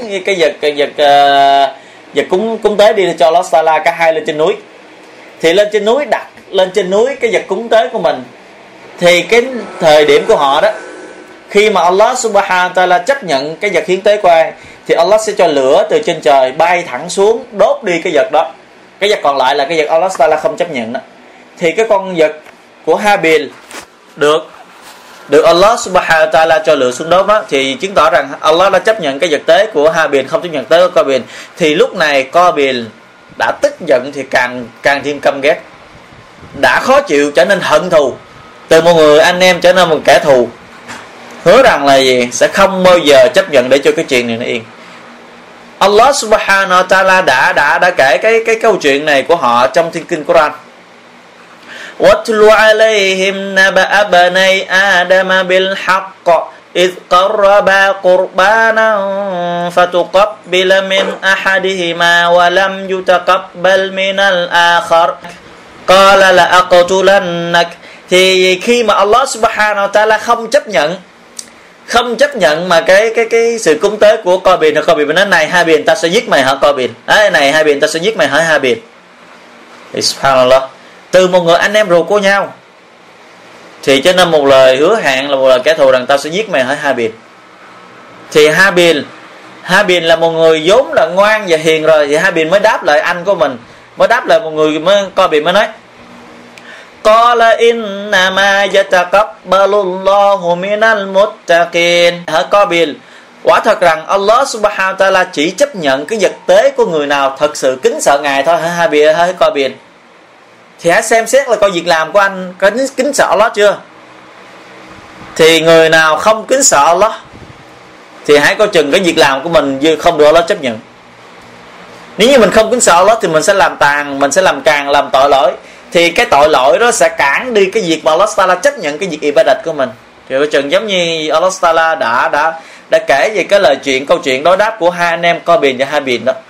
[SPEAKER 1] vật cúng tế đi cho Allah Ta'ala. Cả hai lên trên núi, thì lên trên núi cái vật cúng tế của mình. Thì cái thời điểm của họ đó, khi mà Allah Subhanahu wa Ta'ala chấp nhận cái vật hiến tế của ai, thì Allah sẽ cho lửa từ trên trời bay thẳng xuống đốt đi cái vật đó. Cái vật còn lại là cái vật Allah Ta'ala không chấp nhận đó. Thì cái con vật của Habil được Allah Subhanahu wa Ta'ala cho lửa xuống đốt đó, thì chứng tỏ rằng Allah đã chấp nhận cái vật tế của Habil, không chấp nhận tế của Qabil. Thì lúc này Qabil đã tức giận, thì càng thêm căm ghét, đã khó chịu, trở nên hận thù, từ một người anh em trở nên một kẻ thù, hứa rằng là gì sẽ không bao giờ chấp nhận để cho cái chuyện này nó yên. Allah subhanahu wa ta'ala đã kể cái câu chuyện này của họ trong thiên kinh Quran. وَاتْلُ عَلَيْهِمْ نَبَأَ بَنِي آدَمَ بِالْحَقِّ إِذْ قَرَّبَا قُرْبَانًا فَتُقَبَّلَ مِنْ أَحَدِهِمَا وَلَمْ يُتَقَبَّلْ مِنَ الْآخَرِ قَالَ لَأَقْتُلَنَّكَ. Thì khi mà Allah subhanahu wa ta'ala không chấp nhận mà cái sự cúng tế của Qabil, thì Qabil nói này Habil ta sẽ giết mày hả Qabil, này Habil ta sẽ giết mày hả Habil. Thì subhanallah, từ một người anh em ruột của nhau thì cho nên một lời hứa hẹn là một lời kẻ thù rằng tao sẽ giết mày hả Habil. Thì Habil là một người vốn là ngoan và hiền rồi, thì Habil mới đáp lại anh của mình, mới đáp lại một người, Qabil mới nói Qala innama yataqabbalullahu minal muttaqin. Hả Qabil, quả thật rằng Allah subhanahu wa ta'ala chỉ chấp nhận cái vật tế của người nào thật sự kính sợ Ngài thôi hả Habil, hả Qabil. Thì hãy xem xét là coi việc làm của anh có kính sợ Allah chưa. Thì người nào không kính sợ Allah thì hãy coi chừng cái việc làm của mình không được Allah chấp nhận. Nếu như mình không kính sợ Allah thì mình sẽ làm tàn, mình sẽ làm càng, làm tội lỗi. Thì cái tội lỗi đó sẽ cản đi cái việc mà Allah Ta'ala chấp nhận cái việc ibadat của mình. Thì coi chừng giống như Allah Ta'ala đã kể về cái câu chuyện đối đáp của hai anh em Qabil và Habil đó.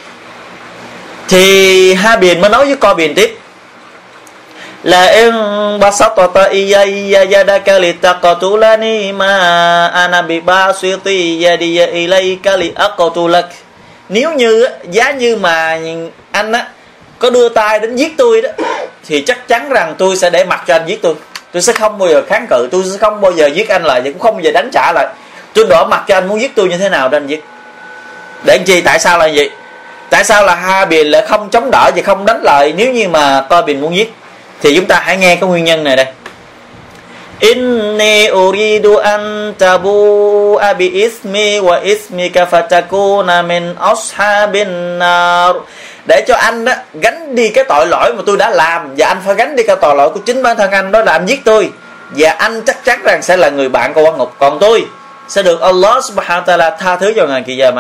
[SPEAKER 1] Thì Habil mới nói với Qabil tiếp La in basatata iyaya yadaka litaqtulani ma ana bi basiti yadiya ilayka li aqtulak. Nếu như giá như mà anh á có đưa tay đến giết tôi đó thì chắc chắn rằng tôi sẽ để mặc cho anh giết tôi. Tôi sẽ không bao giờ kháng cự, tôi sẽ không bao giờ giết anh lại, và cũng không bao giờ đánh trả lại. Tôi đổ mặc cho anh muốn giết tôi như thế nào để anh giết. Để anh chi? Tại sao là vậy? Tại sao là Habil lại không chống đỡ và không đánh lại nếu như mà Qabil muốn giết? Thì chúng ta hãy nghe cái nguyên nhân này đây. Inni uridu an tabu'a bi ismi wa ismika fatakuna min ashabin nar. Để cho anh đó gánh đi cái tội lỗi mà tôi đã làm, và anh phải gánh đi cái tội lỗi của chính bản thân anh, đó là anh giết tôi, và anh chắc chắn rằng sẽ là người bạn của quan ngục, còn tôi sẽ được Allah subhanahu wa ta'ala tha thứ cho ngày kỳ giờ mà.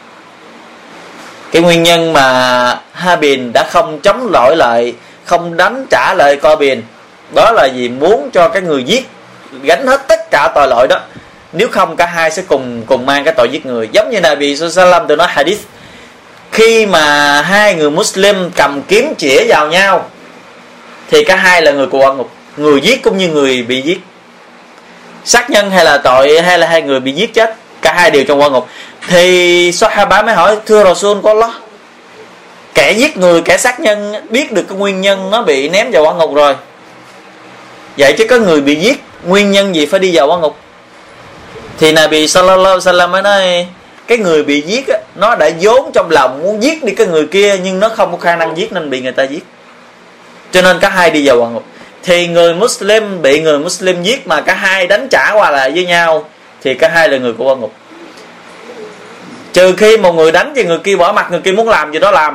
[SPEAKER 1] Cái nguyên nhân mà Habil đã không chống lỗi lại, không đánh trả lại Qabil, đó là vì muốn cho cái người giết gánh hết tất cả tội lỗi đó. Nếu không cả hai sẽ cùng mang cái tội giết người. Giống như Nabi sallallahu alaihi wasallam từng nói hadith, khi mà hai người Muslim cầm kiếm chĩa vào nhau thì cả hai là người của quan ngục, người giết cũng như người bị giết, sát nhân hay là tội hay là hai người bị giết chết, cả hai đều trong quan ngục. Thì Sahaba mới hỏi thưa Rasul của Allah, kẻ giết người, kẻ sát nhân biết được cái nguyên nhân nó bị ném vào quan ngục rồi, vậy chứ có người bị giết nguyên nhân gì phải đi vào quan ngục? Thì Nabi sallallahu alaihi wasallam mới nói cái người bị giết á, nó đã vốn trong lòng muốn giết đi cái người kia, nhưng nó không có khả năng giết nên bị người ta giết, cho nên cả hai đi vào quan ngục. Thì người Muslim bị người Muslim giết mà cả hai đánh trả qua lại với nhau thì cả hai là người của quan ngục, trừ khi một người đánh thì người kia bỏ mặt, người kia muốn làm gì đó làm.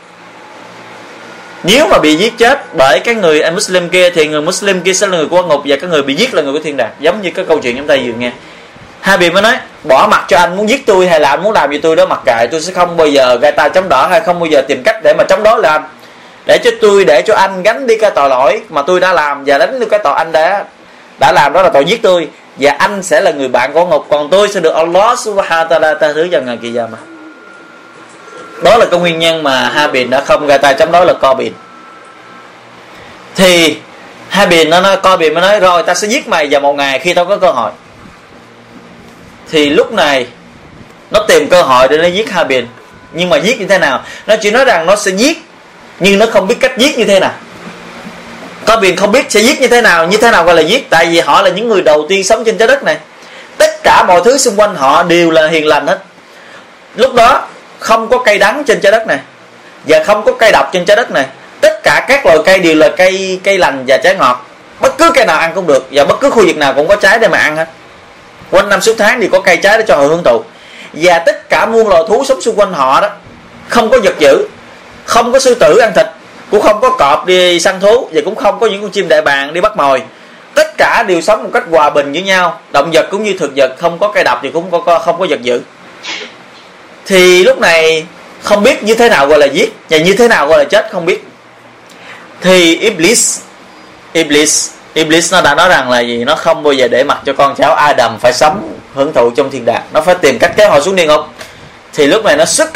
[SPEAKER 1] Nếu mà bị giết chết bởi cái người Muslim kia thì người Muslim kia sẽ là người của quan ngục, và cái người bị giết là người của thiên đàng. Giống như cái câu chuyện chúng ta vừa nghe, Habil mới nói bỏ mặt cho anh muốn giết tôi hay là anh muốn làm gì tôi đó mặc kệ, tôi sẽ không bao giờ gai tay chống đỡ hay không bao giờ tìm cách để mà chống đối lại anh, để cho anh gánh đi cái tội lỗi mà tôi đã làm, và đánh đi cái tội anh đã làm, đó là tội giết tôi, và anh sẽ là người bạn của ngục, còn tôi sẽ được Allah subhanahu wa ta'ala tha thứ vào ngày kỳ giờ mà. Đó là cái nguyên nhân mà Habil đã không gai tay chống đối là Qabil. Thì Habil nó nói, Qabil mới nói rồi ta sẽ giết mày vào một ngày khi tao có cơ hội. Thì lúc này nó tìm cơ hội để nó giết Habil, nhưng mà giết như thế nào? Nó chỉ nói rằng nó sẽ giết, nhưng nó không biết cách giết như thế nào. Qabil không biết sẽ giết như thế nào gọi là giết, tại vì họ là những người đầu tiên sống trên trái đất này, tất cả mọi thứ xung quanh họ đều là hiền lành hết. Lúc đó không có cây đắng trên trái đất này, và không có cây độc trên trái đất này, tất cả các loại cây đều là cây lành và trái ngọt, bất cứ cây nào ăn cũng được, và bất cứ khu vực nào cũng có trái để mà ăn hết. Quanh năm suốt tháng thì có cây trái để cho họ hưởng thụ, và tất cả muôn loài thú sống xung quanh họ đó không có vật dữ, không có sư tử ăn thịt, cũng không có cọp đi săn thú, và cũng không có những con chim đại bàng đi bắt mồi. Tất cả đều sống một cách hòa bình với nhau, động vật cũng như thực vật, không có cây độc thì cũng không có vật dữ. Thì lúc này không biết như thế nào gọi là giết và như thế nào gọi là chết không biết. Thì Iblis nó đã nói rằng là gì? Nó không bao giờ để mặc cho con cháu Adam phải sống hưởng thụ trong thiên đàng, nó phải tìm cách kéo họ xuống địa ngục. Thì lúc này nó xuất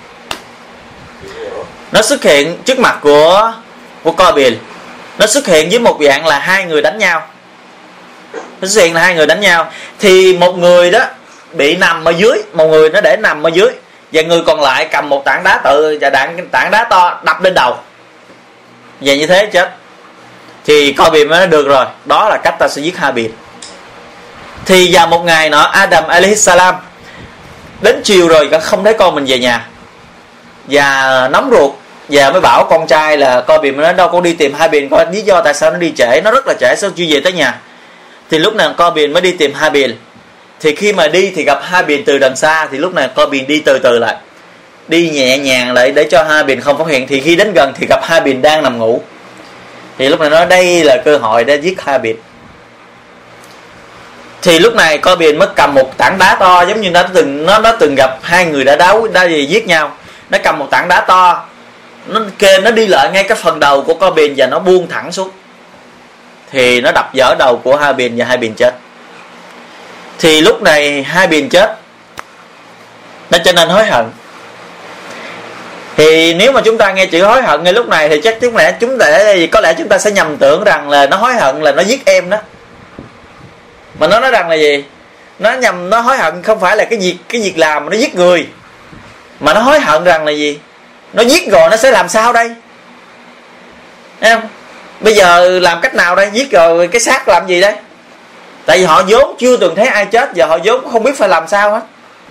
[SPEAKER 1] hiện trước mặt của Qabil. Nó xuất hiện với một dạng là hai người đánh nhau. Thì một người đó bị nằm ở dưới, một người nó để nằm ở dưới, và người còn lại cầm một tảng đá to đập lên đầu. Và như thế chết. Thì Qabil mới nói được rồi, đó là cách ta sẽ giết Habil. Thì vào một ngày nọ, Adam alaihissalam đến chiều rồi không thấy con mình về nhà, và nóng ruột, và mới bảo con trai là Qabil, mới nói đâu con đi tìm Habil coi lý do tại sao nó đi trễ, nó rất là trễ sao chưa về tới nhà. Thì lúc này Qabil mới đi tìm Habil. Thì khi mà đi thì gặp Habil từ đằng xa. Thì lúc này Qabil đi từ từ lại, đi nhẹ nhàng lại để cho Habil không phát hiện. Thì khi đến gần thì gặp Habil đang nằm ngủ. Thì lúc này nói đây là cơ hội để giết Habil. Thì lúc này Qabil mới cầm một tảng đá to, giống như nó từng gặp hai người đã giết nhau. Nó cầm một tảng đá to, nó đi lại ngay cái phần đầu của Qabil và nó buông thẳng xuống. Thì nó đập vỡ đầu của Habil và Habil chết. Thì lúc này Habil chết, nó cho nên hối hận. Thì nếu mà chúng ta nghe chữ hối hận ngay lúc này thì chắc có lẽ chúng ta sẽ nhầm tưởng rằng là nó hối hận là nó giết em đó. Mà nó nói rằng là gì? Nó hối hận không phải là cái việc làm mà nó giết người, mà nó hối hận rằng là gì? Nó giết rồi nó sẽ làm sao đây? Thấy không? Bây giờ làm cách nào đây? Giết rồi cái xác làm gì đây? Tại vì họ vốn chưa từng thấy ai chết, và họ vốn không biết phải làm sao hết.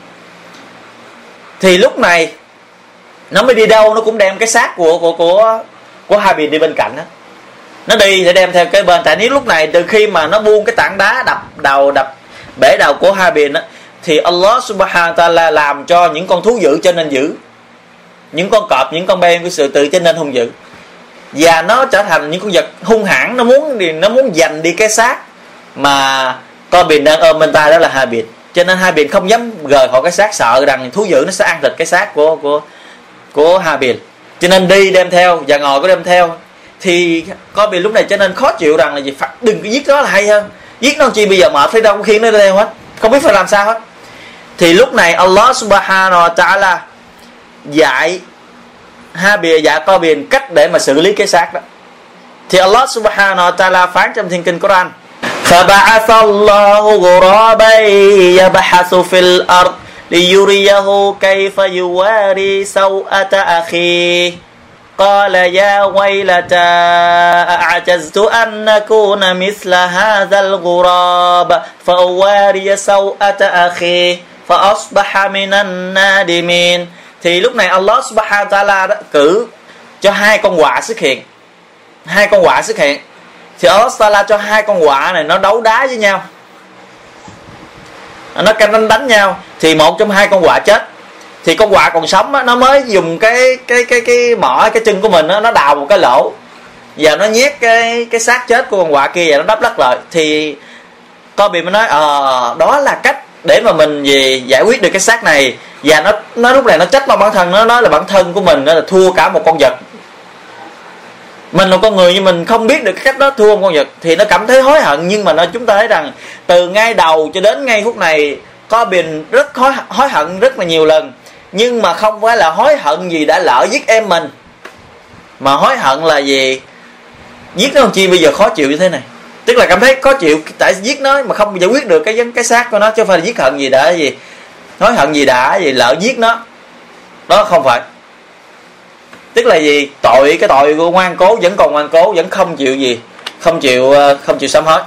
[SPEAKER 1] Thì lúc này nó mới đi đâu nó cũng đem cái xác của Habil đi bên cạnh đó. Nó đi để đem theo cái bên. Tại nếu lúc này từ khi mà nó buông cái tảng đá đập bể đầu của Habil đó, thì Allah subhanahu wa ta'ala làm cho những con thú dữ cho nên dữ, những con cọp, những con bê của sự tự cho nên hung dữ, và nó trở thành những con vật hung hãn. Nó muốn giành đi cái xác mà Qabil đang ôm bên tay, đó là Habil. Cho nên Habil không dám rời khỏi cái xác, sợ rằng thú dữ nó sẽ ăn thịt cái xác của Habil. Cho nên đi đem theo và ngồi có đem theo. Thì Qabil lúc này cho nên khó chịu rằng là gì? Đừng có giết nó là hay hơn. Giết nó chi bây giờ mệt, phải đâu khiêng nó theo hết, không biết phải làm sao hết. Thì lúc này Allah subhanahu wa ta'ala dạy Qabil cách để mà xử lý cái xác đó. Thì Allah subhanahu wa ta'ala phán trong thiên kinh Quran: فَبَعَثَ اللَّهُ غُرَابًا يَبْحَثُ فِي الْأَرْضِ لِيُرِيَهُ كَيْفَ يُوَارِي سَوْءَةَ أَخِيهِ قَالَ يَا وَيْلَتَى أَعْجَزْتُ أَنْ أَكُونَ مِثْلَ هَذَا الْغُرَابِ فَأُوَارِيَ سَوْءَةَ أَخِيهِ فَأَصْبَحَ مِنَ النَّادِمِينَ. Thì lúc này Allah subhanahu wa ta'ala cử cho hai con quạ xuất hiện. Thì Allah ta'ala cho hai con quạ này nó đấu đá với nhau, nó canh đánh nhau. Thì một trong hai con quạ chết. Thì con quạ còn sống á, nó mới dùng cái mỏ cái chân của mình á, nó đào một cái lỗ và nó nhét cái xác chết của con quạ kia và nó đắp lắc lại. Thì Qabil mới nói đó là cách để mà mình giải quyết được cái xác này. Và nó lúc này nó trách vào bản thân, nó nói là bản thân của mình nó là thua cả một con vật. Mình là con người nhưng mình không biết được cái cách đó thua một con vật. Thì nó cảm thấy hối hận. Nhưng mà chúng ta thấy rằng từ ngay đầu cho đến ngay phút này, Qabil rất hối hận rất là nhiều lần. Nhưng mà không phải là hối hận gì đã lỡ giết em mình, mà hối hận là gì? Giết nó làm chi bây giờ khó chịu như thế này. Tức là cảm thấy khó chịu tại giết nó mà không giải quyết được cái xác của nó, chứ không phải là giết hận gì đã gì, hối hận gì đã gì lỡ giết nó. Đó không phải. Tức là gì? Cái tội của ngoan cố vẫn còn ngoan cố, vẫn không chịu gì, không chịu sám hối.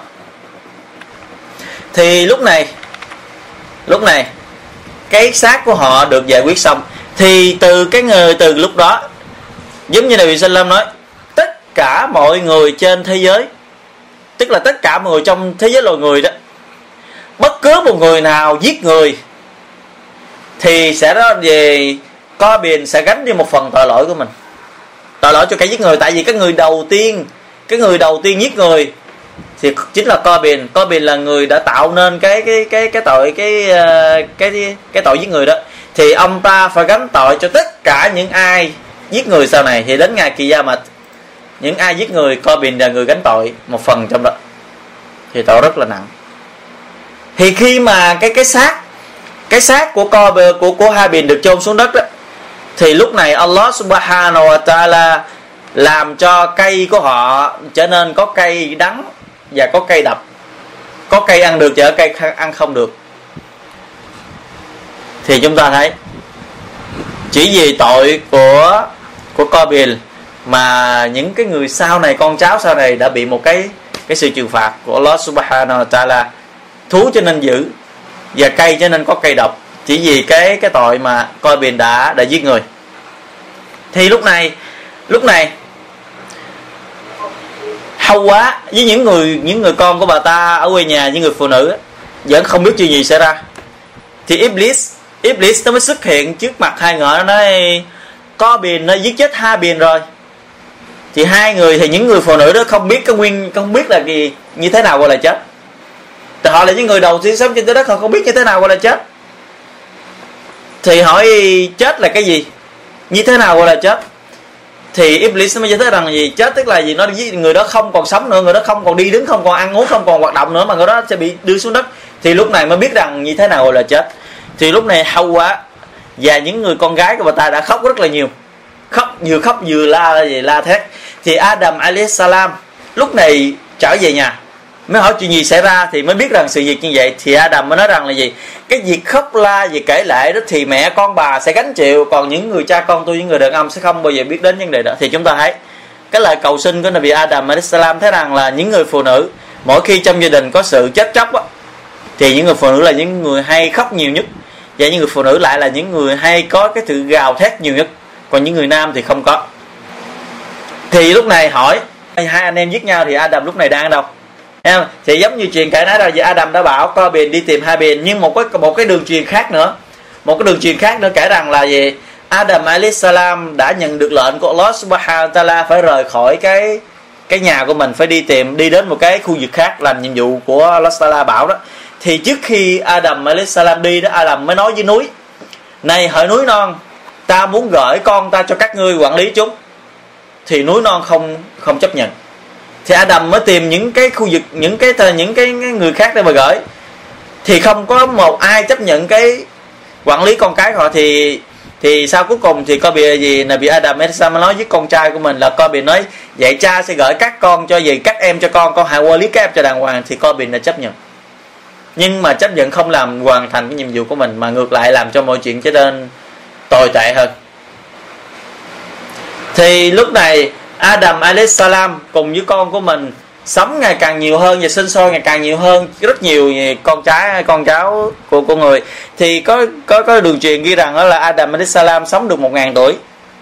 [SPEAKER 1] Thì lúc này cái xác của họ được giải quyết xong. Thì từ lúc đó, giống như Nabi Sallam nói, tất cả mọi người trên thế giới, tức là tất cả mọi người trong thế giới loài người đó, bất cứ một người nào giết người thì sẽ đó về Qabil sẽ gánh đi một phần tội lỗi của mình, tội lỗi cho kẻ giết người. Tại vì cái người đầu tiên giết người thì chính là Qabil. Qabil là người đã tạo nên cái tội giết người đó. thì ông ta phải gánh tội cho tất cả những ai giết người sau này. Thì đến ngày Ki-ya-mật, những ai giết người, Qabil là người gánh tội một phần trong đó, thì tội rất là nặng. Thì khi mà cái xác của Habil được chôn xuống đất đó, thì lúc này Allah subhanahu wa ta'ala làm cho cây của họ trở nên có cây đắng và có cây độc, có cây ăn được và có cây ăn không được. Thì chúng ta thấy chỉ vì tội của Qabil mà những cái người sau này, con cháu sau này đã bị một cái sự trừng phạt của Allah subhanahu wa ta'ala. Thú cho nên dữ và cây cho nên có cây độc, chỉ vì cái tội mà Qabil đã giết người. Thì lúc này Hawa với những người con của bà ta ở quê nhà, những người phụ nữ vẫn không biết chuyện gì xảy ra. Thì Iblis nó mới xuất hiện trước mặt hai người, nó nói Qabil nó giết chết Habil rồi. Thì hai người, thì những người phụ nữ đó không biết là như thế nào gọi là chết. Thì họ là những người đầu tiên sống trên trái đất, họ không biết như thế nào gọi là chết. Thì hỏi chết là cái gì, như thế nào gọi là chết. Thì Iblis mới giải thích rằng là gì? Chết tức là gì? Nó người đó không còn sống nữa, người đó không còn đi đứng, không còn ăn uống, không còn hoạt động nữa, mà người đó sẽ bị đưa xuống đất. Thì lúc này mới biết rằng như thế nào gọi là chết. Thì lúc này Hawa và những người con gái của bà ta đã khóc rất là nhiều, khóc vừa la thét. Thì Adam alayhis salam lúc này trở về nhà mới hỏi chuyện gì xảy ra, thì mới biết rằng sự việc như vậy. Thì Adam mới nói rằng là gì? Cái việc khóc la vì kể lại đó thì mẹ con bà sẽ gánh chịu, còn những người cha con tôi, những người đàn ông sẽ không bao giờ biết đến vấn đề đó. Thì chúng ta thấy cái lời cầu xin của Nabi Adam alayhis salam thấy rằng là những người phụ nữ mỗi khi trong gia đình có sự chết chóc á, thì những người phụ nữ là những người hay khóc nhiều nhất, và những người phụ nữ lại là những người hay có cái sự gào thét nhiều nhất, còn những người nam thì không có. Thì lúc này hỏi hai anh em giết nhau thì Adam lúc này đang ở đâu? Thì giống như chuyện kể nói là vì Adam đã bảo Qabil đi tìm Habil, nhưng một cái đường truyền khác nữa kể rằng là gì? Adam alayhis salam đã nhận được lệnh của Allah subhanahu wa ta'ala phải rời khỏi cái nhà của mình, phải đi đến một cái khu vực khác làm nhiệm vụ của Allah ta'ala bảo đó. Thì trước khi Adam alayhis salam đi đó, Adam mới nói với núi: này hỡi núi non, ta muốn gửi con ta cho các ngươi quản lý chúng. Thì núi non không chấp nhận. Thì Adam mới tìm những cái khu vực, những cái người khác để mà gửi. Thì không có một ai chấp nhận cái quản lý con cái họ. Thì sau cuối cùng thì có bị gì? Nabi Adam mới nói với con trai của mình là Qabil nói: vậy cha sẽ gửi các con cho gì, các em cho con hãy quản lý các em cho đàng hoàng. Thì Qabil đã chấp nhận, nhưng mà chấp nhận không làm hoàn thành cái nhiệm vụ của mình, mà ngược lại làm cho mọi chuyện trở nên tồi tệ hơn. Thì lúc này Adam alayhis salam cùng với con của mình sống ngày càng nhiều hơn và sinh sôi ngày càng nhiều hơn, rất nhiều con cháu của người. Thì có đường truyền ghi rằng đó là Adam alayhis salam sống được 1000 tuổi.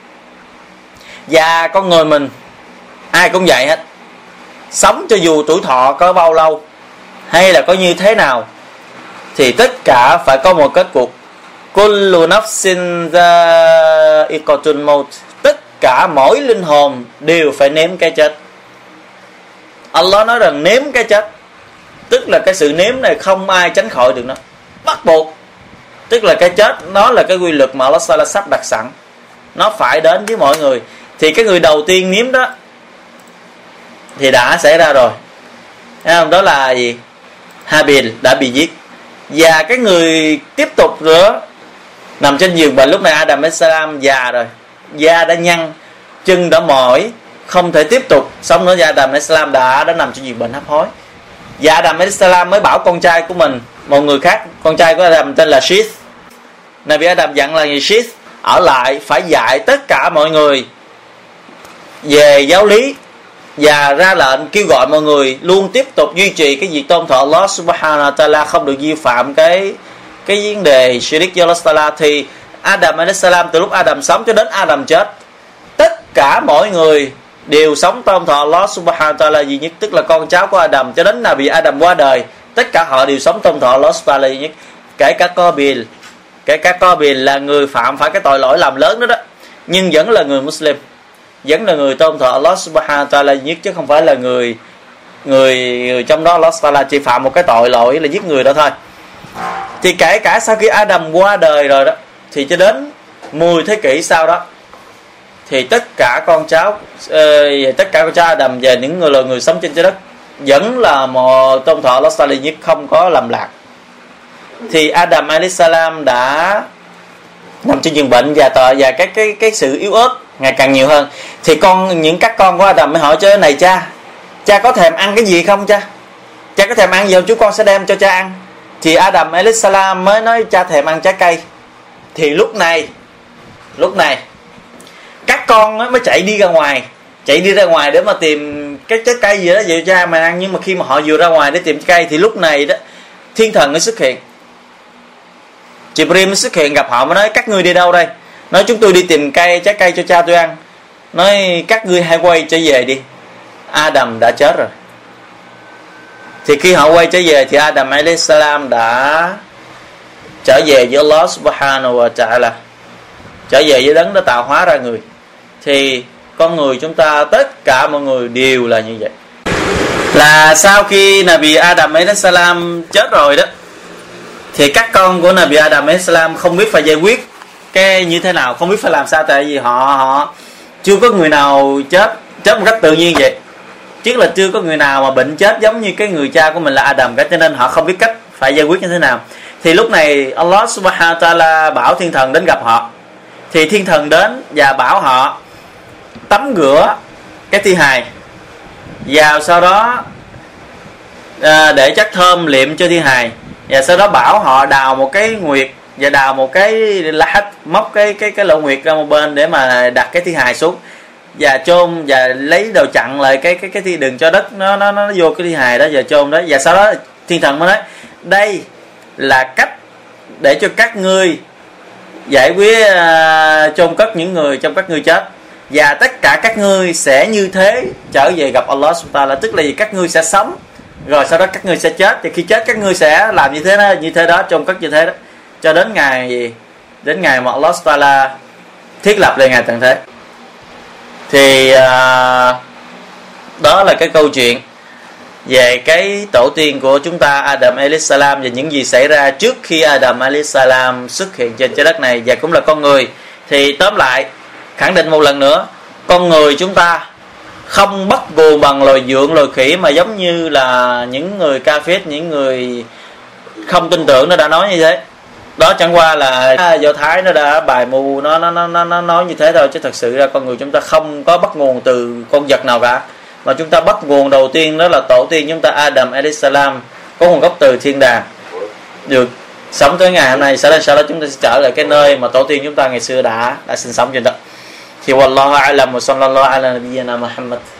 [SPEAKER 1] Và con người mình ai cũng vậy hết, sống cho dù tuổi thọ có bao lâu hay là có như thế nào thì tất cả phải có một kết cục. Kullu nafsin dha'iqatul maut, tất cả mỗi linh hồn đều phải nếm cái chết. Allah nói rằng nếm cái chết, tức là cái sự nếm này không ai tránh khỏi được nó, bắt buộc. Tức là cái chết nó là cái quy luật mà Allah Ta'ala sắp đặt sẵn, nó phải đến với mọi người. Thì cái người đầu tiên nếm đó thì đã xảy ra rồi, thấy không? Đó là gì? Habil đã bị giết. Và cái người tiếp tục nữa nằm trên giường bệnh. Lúc này Adam alayhis salam già rồi, da đã nhăn, chân đã mỏi, không thể tiếp tục sống nữa. Và Adam alayhis salam đã nằm trên giường bệnh hấp hối. Và Adam alayhis salam mới bảo con trai của mình, một người khác, con trai của Adam tên là Shith. Nabi Adam dặn là Shith ở lại phải dạy tất cả mọi người về giáo lý, và ra lệnh kêu gọi mọi người luôn tiếp tục duy trì cái việc tôn thờ Allah subhanahu wa ta'ala, không được vi phạm cái vấn đề shirk với Allah ta'ala. Thì Adam alayhis salam từ lúc Adam sống cho đến Adam chết, tất cả mọi người đều sống tôn thờ Allah subhanahu wa ta'ala duy nhất, tức là con cháu của Adam cho đến Nabi Adam qua đời, tất cả họ đều sống tôn thờ Allah subhanahu wa ta'ala duy nhất. Kể cả Qabil là người phạm phải cái tội lỗi làm lớn đó, nhưng vẫn là người Muslim, vẫn là người tôn thờ Allah subhanahu wa ta'ala duy nhất, chứ không phải là người trong đó Allah ta'ala chỉ phạm một cái tội lỗi là giết người đó thôi. Thì kể cả sau khi Adam qua đời rồi đó, thì cho đến 10 thế kỷ sau đó thì tất cả con cháu Adam và những người sống trên trái đất vẫn là một tôn thọ Allah Sali nhất, không có lầm lạc. Thì Adam alayhisalam đã nằm trên giường bệnh và cái sự yếu ớt ngày càng nhiều hơn. Thì các con của Adam mới hỏi: cho này cha có thèm ăn cái gì không cha? Cha có thèm ăn gì không? Chú con sẽ đem cho cha ăn. Thì Adam alayhisalam mới nói: cha thèm ăn trái cây. Thì lúc này các con mới chạy đi ra ngoài để mà tìm cái trái cây gì đó về cho cha mà ăn. Nhưng mà khi mà họ vừa ra ngoài để tìm trái cây thì lúc này đó thiên thần mới xuất hiện. Jibril mới xuất hiện gặp họ mới nói: các ngươi đi đâu đây? Nói: chúng tôi đi tìm trái cây cho cha tôi ăn. Nói: các ngươi hãy quay trở về đi, Adam đã chết rồi. Thì khi họ quay trở về thì Adam alayhisalam đã trở về với Allah subhanahu wa ta'ala, trở về với đấng đã tạo hóa ra người. Thì con người chúng ta, tất cả mọi người đều là như vậy. Là sau khi Nabi Adam alayhisalam chết rồi đó, thì các con của Nabi Adam alayhisalam không biết phải giải quyết cái như thế nào, không biết phải làm sao. Tại vì họ chưa có người nào chết một cách tự nhiên vậy, chứ là chưa có người nào mà bệnh chết giống như cái người cha của mình là Adam cả, cho nên họ không biết cách phải giải quyết như thế nào. Thì lúc này Allah subhanahu wa ta'ala bảo thiên thần đến gặp họ. Thì thiên thần đến và bảo họ tắm rửa cái thi hài, và sau đó để chất thơm liệm cho thi hài, và sau đó bảo họ đào một cái nguyệt và đào một cái lá, móc cái lỗ nguyệt ra một bên để mà đặt cái thi hài xuống và chôn, và lấy đầu chặn lại cái thi, đừng cho đất nó vô cái thi hài đó và chôn đó. Và sau đó thiên thần mới nói: đây là cách để cho các ngươi giải quyết chôn cất những người trong các ngươi chết, và tất cả các ngươi sẽ như thế trở về gặp Allah subhanahu wa ta'ala. Tức là gì? Các ngươi sẽ sống rồi sau đó các ngươi sẽ chết, thì khi chết các ngươi sẽ làm như thế đó, chôn cất như thế đó, cho đến ngày gì? Đến ngày mà Allah subhanahu wa ta'ala thiết lập lên ngày tận thế. Thì đó là cái câu chuyện về cái tổ tiên của chúng ta Adam alayhisalam và những gì xảy ra trước khi Adam alayhisalam xuất hiện trên trái đất này, và cũng là con người. Thì tóm lại, khẳng định một lần nữa, con người chúng ta không bắt nguồn bằng loài dượng, loài khỉ, mà giống như là những người kafir, những người không tin tưởng nó đã nói như thế. Đó chẳng qua là Do Thái nó đã bài mù, nó nói như thế thôi, chứ thật sự ra con người chúng ta không có bắt nguồn từ con vật nào cả, mà chúng ta bắt nguồn đầu tiên đó là tổ tiên chúng ta Adam alayhisalam, có nguồn gốc từ thiên đàng, được sống tới ngày hôm nay. Sau đó chúng ta sẽ trở lại cái nơi mà tổ tiên chúng ta ngày xưa đã sinh sống trên đó. Thì wallahu a'lam wa sallallahu ala nabiyyina Muhammad.